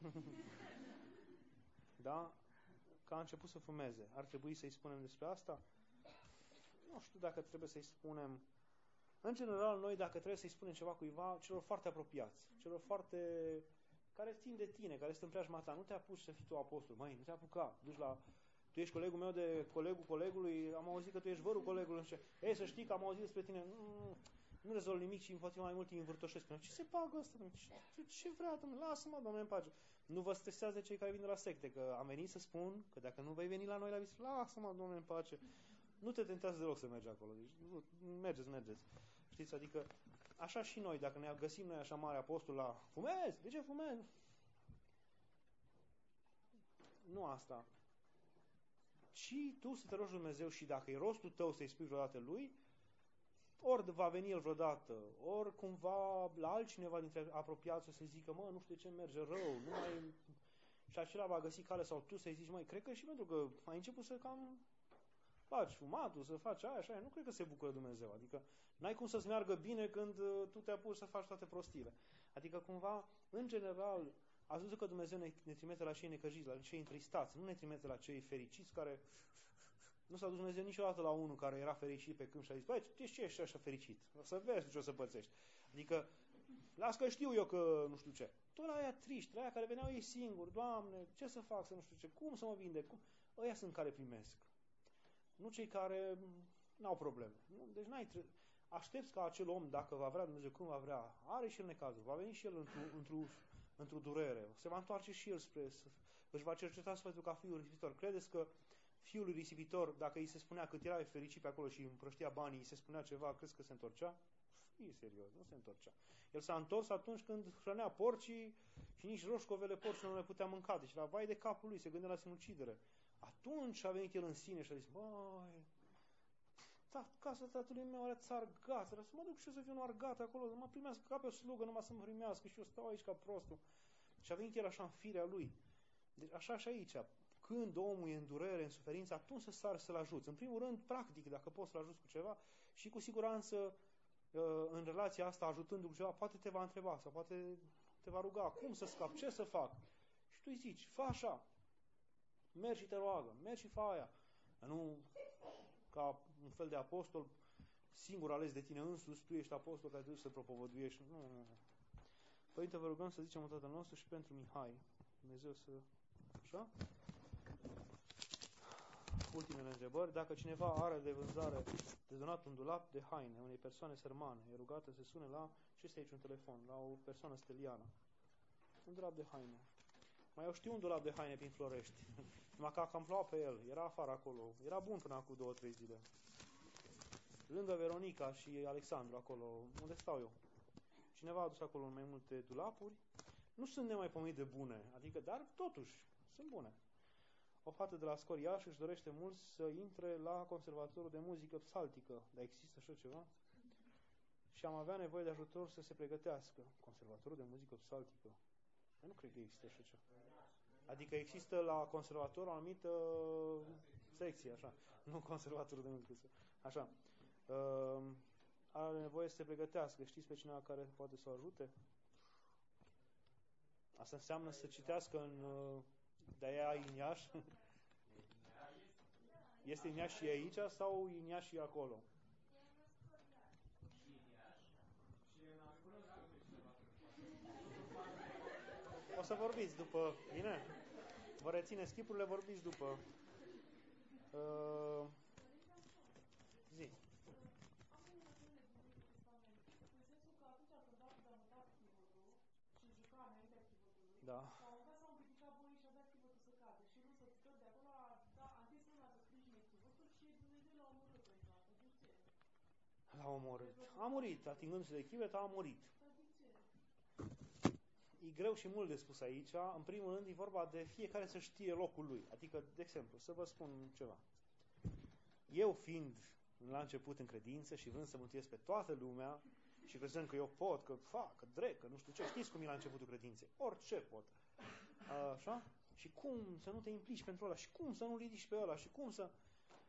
Da? Că a început să fumeze. Ar trebui să-i spunem despre asta? Nu știu dacă trebuie să-i spunem. În general, noi dacă trebuie să-i spunem ceva cuiva, celor foarte apropiați, celor foarte... care țin de tine, care sunt în preajma ta, nu te apuci să fii tu apostol, măi, nu te apuca, duci la... Tu ești colegul meu de colegul colegului, am auzit că tu ești vărul colegului, și ei, să știi că am auzit despre tine, nu, nu rezolv nimic și împotriva mai mult îi învârtoșesc. Ce se bagă ăsta? Ce, ce vrea, domnule? Lasă-mă, domnule, în pace. Nu vă stresează cei care vin de la secte, că am venit să spun că dacă nu vei veni la noi la vis, lasă-mă, domnule, în pace. Nu te tentează deloc să mergi acolo, deci nu, mergeți, mergeți. Știți, adică, așa și noi, dacă ne găsim noi așa mare apostol la fumezi, de ce fumezi? Nu asta. Ci tu să te rogi Dumnezeu și dacă e rostul tău să-i spui vreodată lui, ori va veni el vreodată, ori cumva la altcineva dintre apropiați să-i zică, mă, nu știu de ce merge rău, nu mai... Și acela va găsi cale sau tu să-i zici, măi, cred că și pentru că ai început să cam faci fumatul, să faci aia și aia, nu cred că se bucură Dumnezeu. Adică n-ai cum să-ți meargă bine când tu te apuci să faci toate prostiile. Adică cumva, în general, ați văzut că Dumnezeu ne, ne trimite la cei necăjiți, la cei întristați, nu ne trimite la cei fericiți care... Nu s-a dus Dumnezeu niciodată la unul care era fericit pe câmp și a zis, băi, tu ce ești așa fericit? O să vezi ce o să pățești. Adică, las că știu eu că nu știu ce. Tu la aia triști, la aia care veneau ei singuri, Doamne, ce să fac să nu știu ce, cum să mă vindec? Cum? Ăia sunt care primesc. Nu cei care n-au probleme. Nu? Deci n-ai tre- aștepți ca acel om, dacă va vrea Dumnezeu, cum va vrea, are și el necazul, va veni și el într-o, într-o într-o durere. Se va întoarce și el spre... Își va cerceta sfătul ca fiul risipitor. Credeți că fiul risipitor, dacă îi se spunea cât era fericit pe acolo și împrăștia banii, îi se spunea ceva, crezi că se întorcea? Fii serios, nu se întorcea. El s-a întors atunci când hrănea porcii și nici roșcovele porcilor nu le putea mânca. Deci la vai de capul lui, se gândea la sinucidere. Atunci a venit el în sine și a zis, băi, da, casa tatălui meu are țargat, dar să mă duc și eu să fiu un argat acolo, să mă primească ca pe o slugă, numai să mă primească și eu stau aici ca prostul. Și a venit el așa în firea lui. Deci așa și aici, când omul e în durere, în suferință, atunci să sari să-l ajuți. În primul rând, practic, dacă poți să-l ajuți cu ceva și cu siguranță în relația asta, ajutându-l cu ceva, poate te va întreba sau poate te va ruga cum să scap, ce să fac. Și tu îi zici, fă așa, mergi și te roagă, mergi și fă aia. Nu ca un fel de apostol singur ales de tine însuți, tu ești apostol care trebuie să propovăduiești. Nu, nu, nu. Părinte, vă rugăm să zicem în Tatăl nostru și pentru Mihai. Dumnezeu să... Așa? Ultimele întrebări. Dacă cineva are de vânzare, de donat un dulap de haine unei persoane sărmane, e rugată să sune la, ce este aici un telefon, la o persoană steliană. Un dulap de haine. Mai eu știu un dulap de haine prin Florești. Numai că am plouat pe el. Era afară acolo. Era bun până acum două, trei zile. Lângă Veronica și Alexandru acolo, unde stau eu. Cineva a adus acolo mai multe dulapuri. Nu sunt nemaipomenit de bune, adică, dar totuși sunt bune. O fată de la Scoriaș își dorește mult să intre la conservatorul de muzică psaltică. Dar există așa ceva? Și am avea nevoie de ajutor să se pregătească. Conservatorul de muzică psaltică. Eu nu cred că există așa ceva. Adică există la conservator o anumită secție, așa. Nu conservatorul de muzică. Așa. Uh, are nevoie să se pregătească. Știți pe cineva care poate să o ajute? Asta înseamnă să citească în... Uh, de-aia în Iași? Este în Iași și aici sau în Iași și acolo? O să vorbiți după... Bine? Vă reține schipurile, vorbiți după. Uh, zi. Da. L-a omorât. A murit, atingându-se de chivet, a murit. E greu și mult de spus aici. În primul rând e vorba de fiecare să știe locul lui. Adică, de exemplu, să vă spun ceva. Eu fiind la început în credință și vrând să mântuiesc pe toată lumea și crezând că eu pot, că fac, că drec, că nu știu ce, știți cum e la începutul credinței. Orice pot. Așa? Și cum să nu te implici pentru ăla? Și cum să nu ridici pe ăla? Și cum să...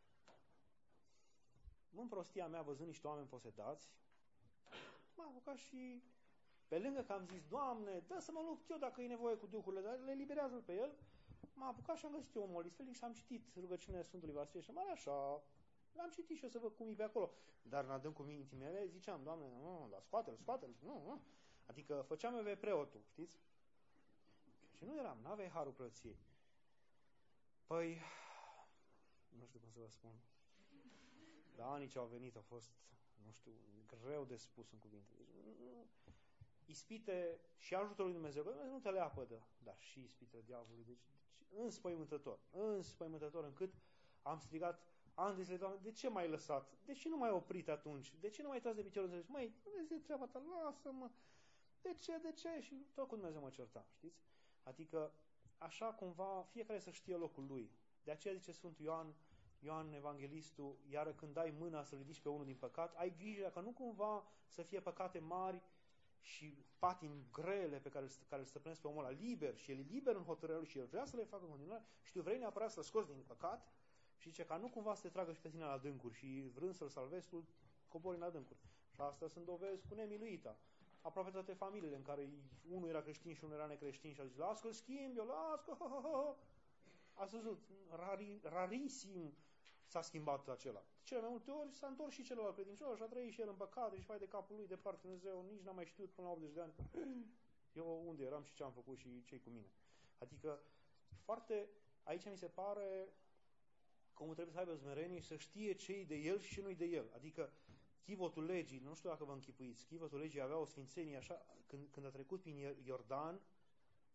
În prostia mea, văzând niște oameni posedați, m-am apucat și pe lângă că am zis, Doamne, dă să mă lupt eu dacă e nevoie cu duhurile, dar le eliberează pe el, m-am apucat și am găsit eu un molis felic și am citit rugăciunea Sfântului Vasile și mai așa, l-am citit și eu să văd cum e pe acolo. Dar în adâncul minții mele ziceam, Doamne, nu, dar scoate-l, scoate-l, nu, nu. Adică făceam eu pe preotul, știți? Și nu eram, n-aveai harul preoției. Păi, nu știu cum să vă spun. Dar anii ce au venit au fost, nu știu, greu de spus în cuvinte. Deci, nu, ispite și ajutorul lui Dumnezeu, că Dumnezeu nu te le apădă, dar și ispite diavolului. Deci, deci înspăimântător, înspăimântător încât am strigat ani de zile, Doamne, de ce m-ai lăsat? De ce nu m-ai oprit atunci? De ce nu m-ai tras de piciorul? Zici, măi, Dumnezeu e treaba ta, lasă-mă. De ce, de ce? Și tot cu Dumnezeu mă certa, știți? Adică, așa cumva, fiecare să știe locul lui. De aceea zice Sfântul Ioan, Ioan Evanghelistul, iară când dai mâna să ridici pe unul din păcat, ai grijă ca nu cumva să fie păcate mari și patimi grele pe care, care îl stăpânesc pe omul ăla liber și el e liber în hotărârea lui și el vrea să le facă în continuare și tu vrei neapărat să-l scoți din păcat și zice ca nu cumva să te tragă și pe tine la adâncuri și vrând să-l salvezi, tu cobori în adâncuri. Și asta sunt dovezi cu nemiluita. Aproape toate familiile în care unul era creștin și unul era necreștin și a zis, las că-l schimb, eu las că... Ați văzut, rari, rarisim s-a schimbat acela. Cele mai multe ori s-a întors și celălalt credincios și a trăit și el în păcat și vai de capul lui departe Dumnezeu, nici n-am mai știut până la optzeci de ani. Eu unde eram și ce am făcut și ce-i cu mine. Adică, foarte, aici mi se pare că omul trebuie să aibă smerenie și să știe ce-i de el și ce nu-i de el. Adică, chivotul legii, nu știu dacă vă închipuiți, chivotul legii avea o sfințenie așa, când, când a trecut prin Iordan,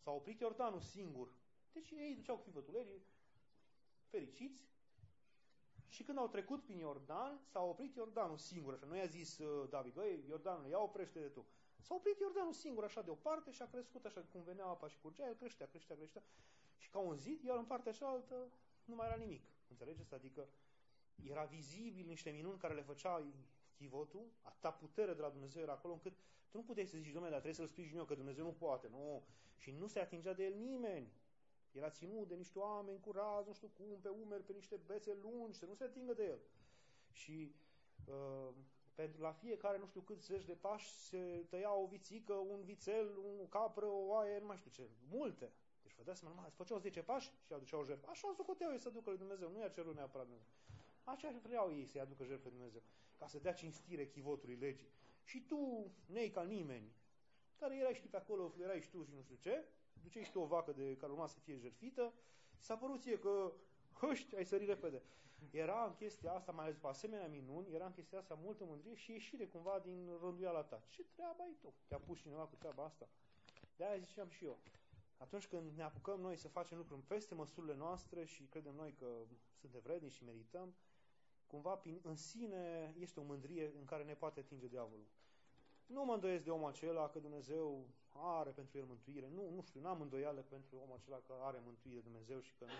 S-a oprit Iordanul singur. Deci ei duceau cu chivătulerii fericiți și când au trecut prin Iordan, s-a oprit Iordanul singur. Așa. Nu i-a zis uh, David, băi, Iordanul, ia oprește-te tu. S-a oprit Iordanul singur așa deoparte și a crescut așa cum venea apa și curgea, el creștea, creștea, creștea. Și ca un zid, iar în partea cealaltă nu mai era nimic. Înțelegeți? Adică era vizibil niște minuni care le făcea chivotul, atâta putere de la Dumnezeu era acolo, încât tu nu puteai să zici, dom'le, dar trebuie să-l sprijin eu, că Dumnezeu nu poate. Nu. Și nu se atingea de el nimeni. Era ținut de niște oameni curați, nu știu cum, pe umeri, pe niște bețe lungi, să nu se atingă de el. Și uh, pentru la fiecare, nu știu cât zeci de pași, se tăia o vițică, un vițel, o capră, o oaie, nu mai știu ce, multe. Deci vă dați seama, făceau zece pași și aduceau jertfă. Așa o socoteau ei să aducă lui Dumnezeu, nu i-a cerut neapărat Dumnezeu. Așa vreau ei să-i aducă jertfă lui Dumnezeu, ca să dea cinstire chivotului legii. Și tu, nei ca nimeni, care erai și tu pe acolo, erai și tu și nu știu ce, duceai și tu o vacă de care urma să fie jertfită, s-a părut ție că, hăști, ai sărit repede. Era în chestia asta, mai ales după asemenea minuni, era în chestia asta multă mândrie și ieșire cumva din rânduiala ta. Ce treabă ai tu? Te-a pus cineva cu treaba asta? De-aia ziceam și eu. Atunci când ne apucăm noi să facem lucruri peste măsurile noastre și credem noi că suntem vrednici și merităm, cumva în sine este o mândrie în care ne poate atinge diavolul. Nu mă îndoiesc de omul acela că Dumnezeu are pentru el mântuire. Nu, nu știu, n-am îndoială pentru omul acela că are mântuire Dumnezeu și că nu...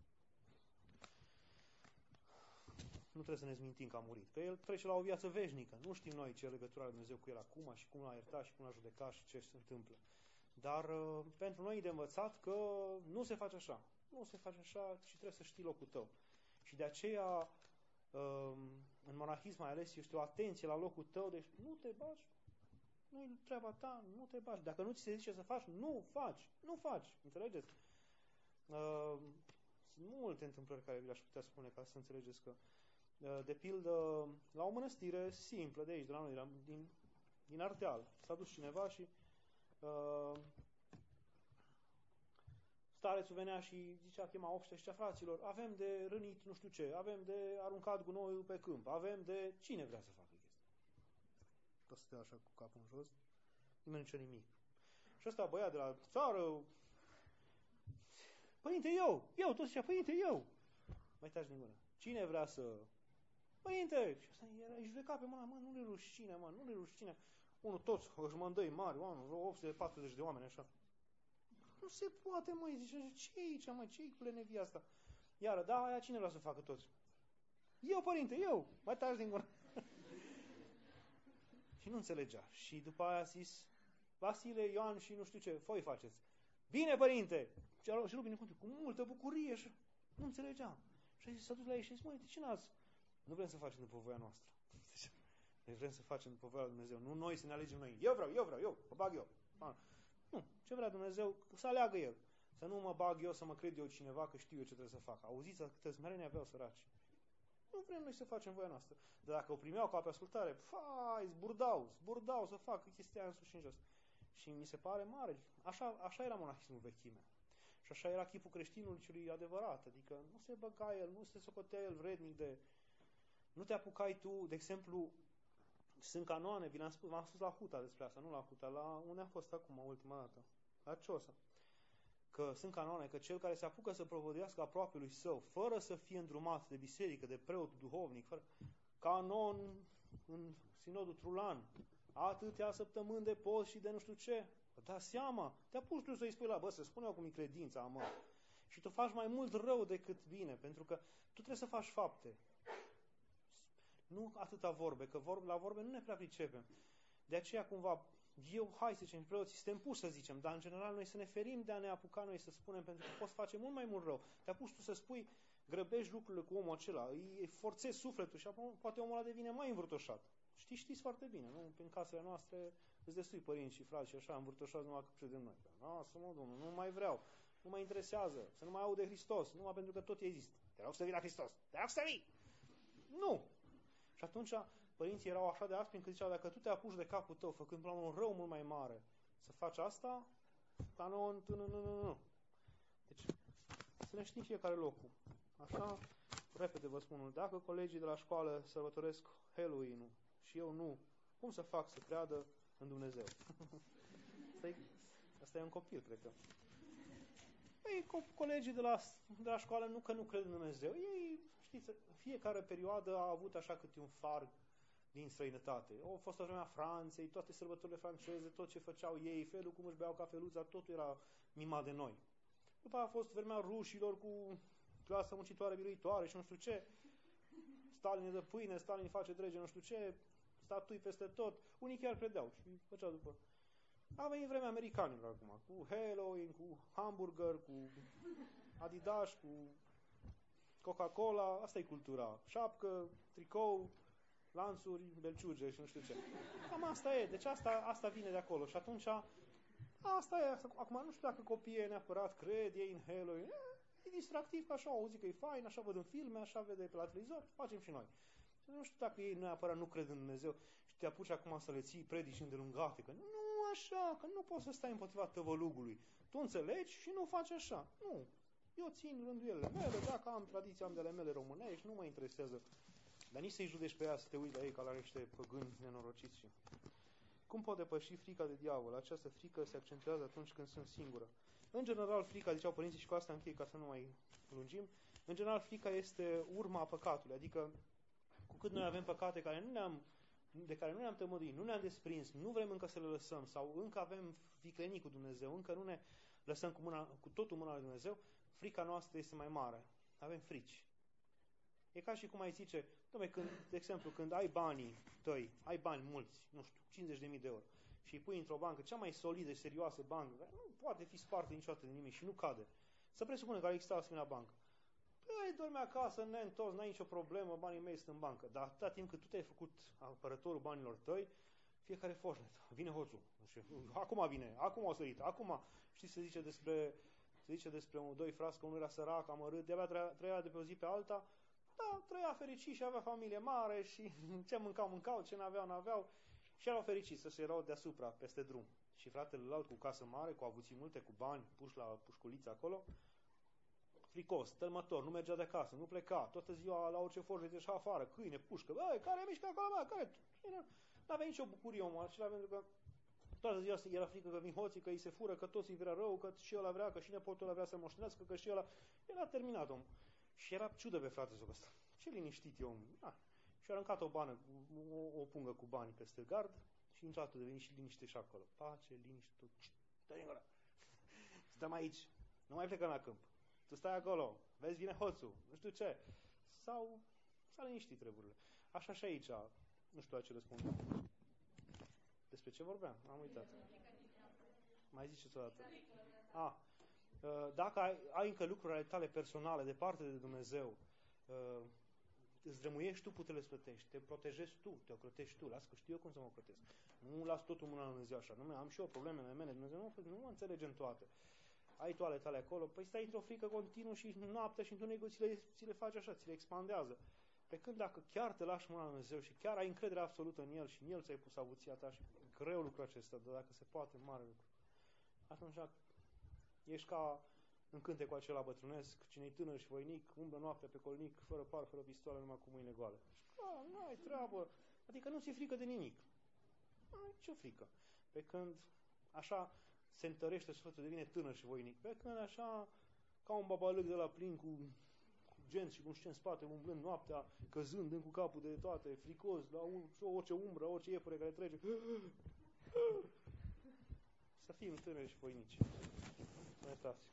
Nu trebuie să ne zmintim că a murit. Că el trece la o viață veșnică. Nu știm noi ce legătură are Dumnezeu cu el acum și cum l-a iertat și cum l-a judecat și ce se întâmplă. Dar uh, pentru noi e de învățat că nu se face așa. Nu se face așa și trebuie să știi locul tău. Și de aceea, uh, în monahism mai ales, este o atenție la locul tău, deci nu te bagi. Nu-i treaba ta, nu te bagi. Dacă nu ți se zice să faci, nu faci. Nu faci. Înțelegeți? Uh, sunt multe întâmplări care vi le-aș putea spune ca să înțelegeți că uh, de pildă, la o mănăstire simplă de aici, de la noi, din, din Ardeal, s-a dus cineva și uh, starețul venea și zicea, chema obște și zicea, fraților, avem de rănit nu știu ce, avem de aruncat gunoiul pe câmp, avem de... Cine vrea să facă chestia? Tot stă așa cu capul în jos, nimeni nu zice nimic. Și ăsta băiat de la țară, părinte, eu, eu, tot zicea, părinte, eu. Mai taci din gură. Cine vrea să... Părinte! Și ăsta era judecat pe mână, mă, nu le rușine, mă, nu le rușine. Unul, toți hășmândăi mari, oameni, vreo opt sute patruzeci de oameni, așa. Nu se poate, măi, zice, ce e aici, măi, ce e cu lenevia asta? Iară, da, aia cine vrea să facă toți? Eu, părinte, eu! Mai taci din gură. Și nu înțelegea. Și după aia a zis, Vasile, Ioan și nu știu ce, voi faceți. Bine, părinte! Și l-au binecuvântat cu multă bucurie și nu înțelegeam. Și a zis, s-a dus la ei și a zis, măi, de ce n-ați? Nu vrem să facem după voia noastră. Noi vrem să facem după voia lui Dumnezeu. Nu noi să ne alegem noi. Eu vreau, eu vreau, eu, mă bag eu. Nu, ce vrea Dumnezeu, să aleagă El. Să nu mă bag eu, să mă cred eu cineva că știu eu ce trebuie să fac. Auziți câte smereni aveau săraci. Nu vrem noi să facem voia noastră. Dar dacă o primeau ca pe ascultare, fai, zburdau, zburdau să facă chestia aia în sus și în jos. Și mi se pare mare. Așa, așa era monahismul vechime. Și așa era chipul creștinului celui adevărat. Adică nu se băga el, nu se socotea el vrednic de... Nu te apucai tu, de exemplu, sunt canoane, vi l-am spus, v-am spus la Huta despre asta, nu la Huta, la unde am fost acum, ultima dată, la Ciosa. Că sunt canoane, că cel care se apucă să propovăduiască aproape lui său, fără să fie îndrumat de biserică, de preot duhovnic, fără... canon în sinodul Trulan, atâtea săptămâni de post și de nu știu ce. Da seama, te apuci tu să-i spui la, bă, să spune cum e credința, mă. Și tu faci mai mult rău decât bine, pentru că tu trebuie să faci fapte. Nu atâta vorbe, că vorbe, la vorbe nu ne prea pricepem. De aceea cumva, eu, hai să zicem, preoții, suntem puși să zicem, dar în general noi să ne ferim de a ne apuca noi să spunem, pentru că poți face mult mai mult rău. Te apuci tu să spui, grăbești lucrurile cu omul acela, îi forțezi sufletul și apoi poate omul ăla devine mai învârtoșat. Știi, știți foarte bine, nu? În casele noastre îți destui părinți și frați și așa, învârtoșați numai că credem noi. Lasă mă, Domnul, nu mai vreau, nu mă interesează, să nu mai aud de Hristos, numai pentru că tot există. Te rog să vii la Hristos, te rog să vii! Nu! Și atunci părinții erau așa de aspri încât ziceau, dacă tu te apuci de capul tău, făcând până la un rău mult mai mare, să faci asta, canon, nu, nu, nu, nu. Deci, să ne știm fiecare locul. Așa, repede vă spun, dacă colegii de la școală sărbătoresc Halloween-ul și eu nu, cum să fac să creadă în Dumnezeu? Asta e, asta e un copil, cred că. Păi, co- colegii de la, de la școală nu că nu cred în Dumnezeu. Ei, știți, fiecare perioadă a avut așa câte un far din străinătate. Au fost o vreme a Franței, toate sărbătorile franceze, tot ce făceau ei, felul cum își beau cafeluța, totul era mimat de noi. După a fost vremea rușilor cu clasa muncitoare biruitoare și nu știu ce. Stalin de pâine, Stalin face drege, nu știu ce, statui peste tot. Unii chiar credeau și făceau după. A venit vremea americanilor acum, cu Halloween, cu hamburger, cu Adidas, cu Coca-Cola, asta e cultura. Șapcă, tricou, lanțuri, belciuge și nu știu ce. Cam asta e, deci asta, asta vine de acolo. Și atunci, asta e. Acum nu știu dacă copiii neapărat cred ei în Halloween. E distractiv, că așa au auzit că e fain, așa văd în filme, așa vede pe la televizor, facem și noi. Nu știu dacă ei neapărat nu cred în Dumnezeu și te apuci acum să le ții predici îndelungate, că nu așa, că nu poți să stai împotriva tăvălugului. Tu înțelegi și nu faci așa. Nu. Eu țin rânduielile mele, dacă am tradiția am de ale mele românești, nu mă interesează. Dar nici să-i judești pe ea, să te uiți la ei ca la niște păgâni nenorociți. Cum pot depăși frica de diavol? Această frică se accentuează atunci când sunt singură. În general, frica, ziceau părinții, și cu asta închei ca să nu mai lungim, în general, frica este urma păcatului, adică cu cât noi avem păcate care nu ne-am, de care nu ne-am tămăduit, nu ne-am desprins, nu vrem încă să le lăsăm sau încă avem viclenii cu Dumnezeu, încă nu ne lăsăm cu, mâna, cu totul mâna lui Dumnezeu, frica noastră este mai mare. Avem frici. E ca și cum ai zice, dom'le, când, de exemplu, când ai banii tăi, ai bani mulți, nu știu, cincizeci de mii de euro, și îi pui într-o bancă, cea mai solidă și serioasă bancă, care nu poate fi spartă niciodată de nimic și nu cade. Să presupune că ar exista o asemenea bancă. Păi, dormi acasă, neîntors, n-ai nicio problemă, banii mei sunt în bancă. Dar atâta timp cât tu te-ai făcut apărătorul banilor tăi, fiecare foșnet. Vine hoțul. Acum vine, acum o sărit, acum. Știi, se zice despre, se zice despre un, doi frați că unul era sărac, amărât, de-abia trăia, trăia de pe o zi pe alta. Da, trăia fericit și avea familie mare și ce mâncau, mâncau, ce n-aveau, n-aveau. Și erau fericiți să se erau deasupra, peste drum. Și fratele ălalt cu casă mare, cu avuții multe, cu bani, puși la pușculiță acolo, fricos, tălmător, nu mergea de acasă, nu pleca, toată ziua la orice forță ieșea afară, câine, pușcă, băi, care mișcă acolo, bă, care? N-avea nicio bucurie omul acela, pentru că toată ziua era frică că vin hoții, că îi se fură, că toți îi vrea rău, că și ăla vrea, că și nepotul ăla vrea să moștenească, că și ăla... Era terminat om. Și era ciudă pe frate său ăsta. Ce liniștit e om. Ah. Și a aruncat o bană, o, o pungă cu bani peste gard și într-o dată deveni și liniște și acolo. Pace, liniște, tot. Stai în gură. Stăm aici. Nu mai plecăm la câmp. Tu stai acolo. Vezi, vine hoțul. Nu știu ce. Sau s-a liniștit treburile. Așa și aici. Nu știu la ce răspund. Despre ce vorbeam? Am uitat. Mai ziceți o dată. Ah. Dacă ai, ai încă lucruri ale tale personale departe de Dumnezeu, îți drămuiești tu, puterile îți plătești, te protejezi tu, te ocrotești tu, las că știu eu cum să mă ocrotesc. Nu las totul mâna lui Dumnezeu așa. Nu, am și eu problemele mele, Dumnezeu nu, nu mă înțelege în toate. Ai tu ale tale acolo, păi stai într-o frică continuă și noaptea și întunericul ți le, ți le face așa, ți le expandează. Pe când dacă chiar te lași mâna lui Dumnezeu și chiar ai încredere absolută în El și în El ți-ai pus avuția ta și greu lucrul acesta, dar dacă se poate, mare lucru. Atunci ești ca în cântecul acela bătrânesc, cine-i tânăr și voinic, umblă noaptea pe colnic, fără par, fără pistoale, numai cu mâinile goale. Ah, nu ai treabă, adică nu ți-e frică de nimic. Nu ai ce frică. Pe când așa se întărește sufletul, devine tânăr și voinic. Pe când așa, ca un babalăc de la plin cu, cu genți și cu știu în spate, umblând noaptea, căzând în cu capul de toate, fricos, la orice umbră, orice iepure care trece. Să fim tânări și voinici. Sănătați.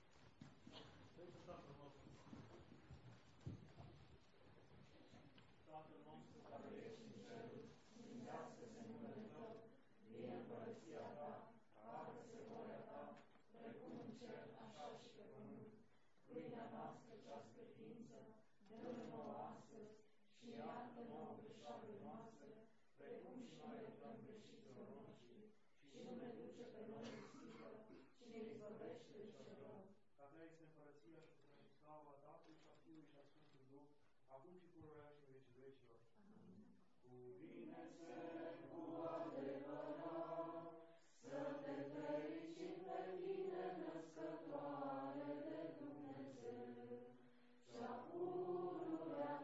Tatăl nostru care ești în ceruri, sfințească-se numele Tău, vie împărăția Ta, facă-se voia Ta, precum în cer, așa și pe pământ. Pâinea noastră cea spre ființă, dă-ne nouă astăzi și iartă nouă greșelile noastre, precum și noi iertăm greșiților noștri, și nu ne duce pe noi în ispită, ci ne izbăvește de cel rău. Ca Ta este împărăția și puterea și slava Tatălui și a Fiului și a Sfântului Duh, acum și pururea și în vecii vecilor. Amin. Cuvine-se cu adevărat, să te fericim pe tine, născătoare de Dumnezeu, și-a pururea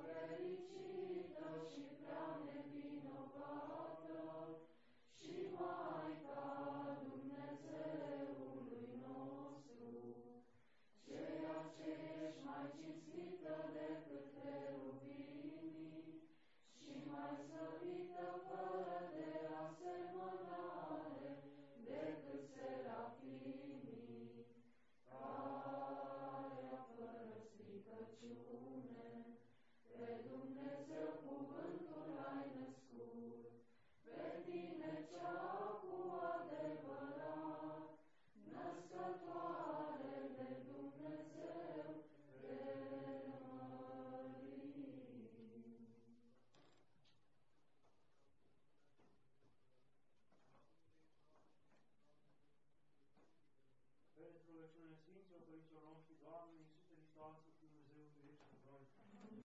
Sfinților Părinților noștri, Doamne Iisuse Hristoase,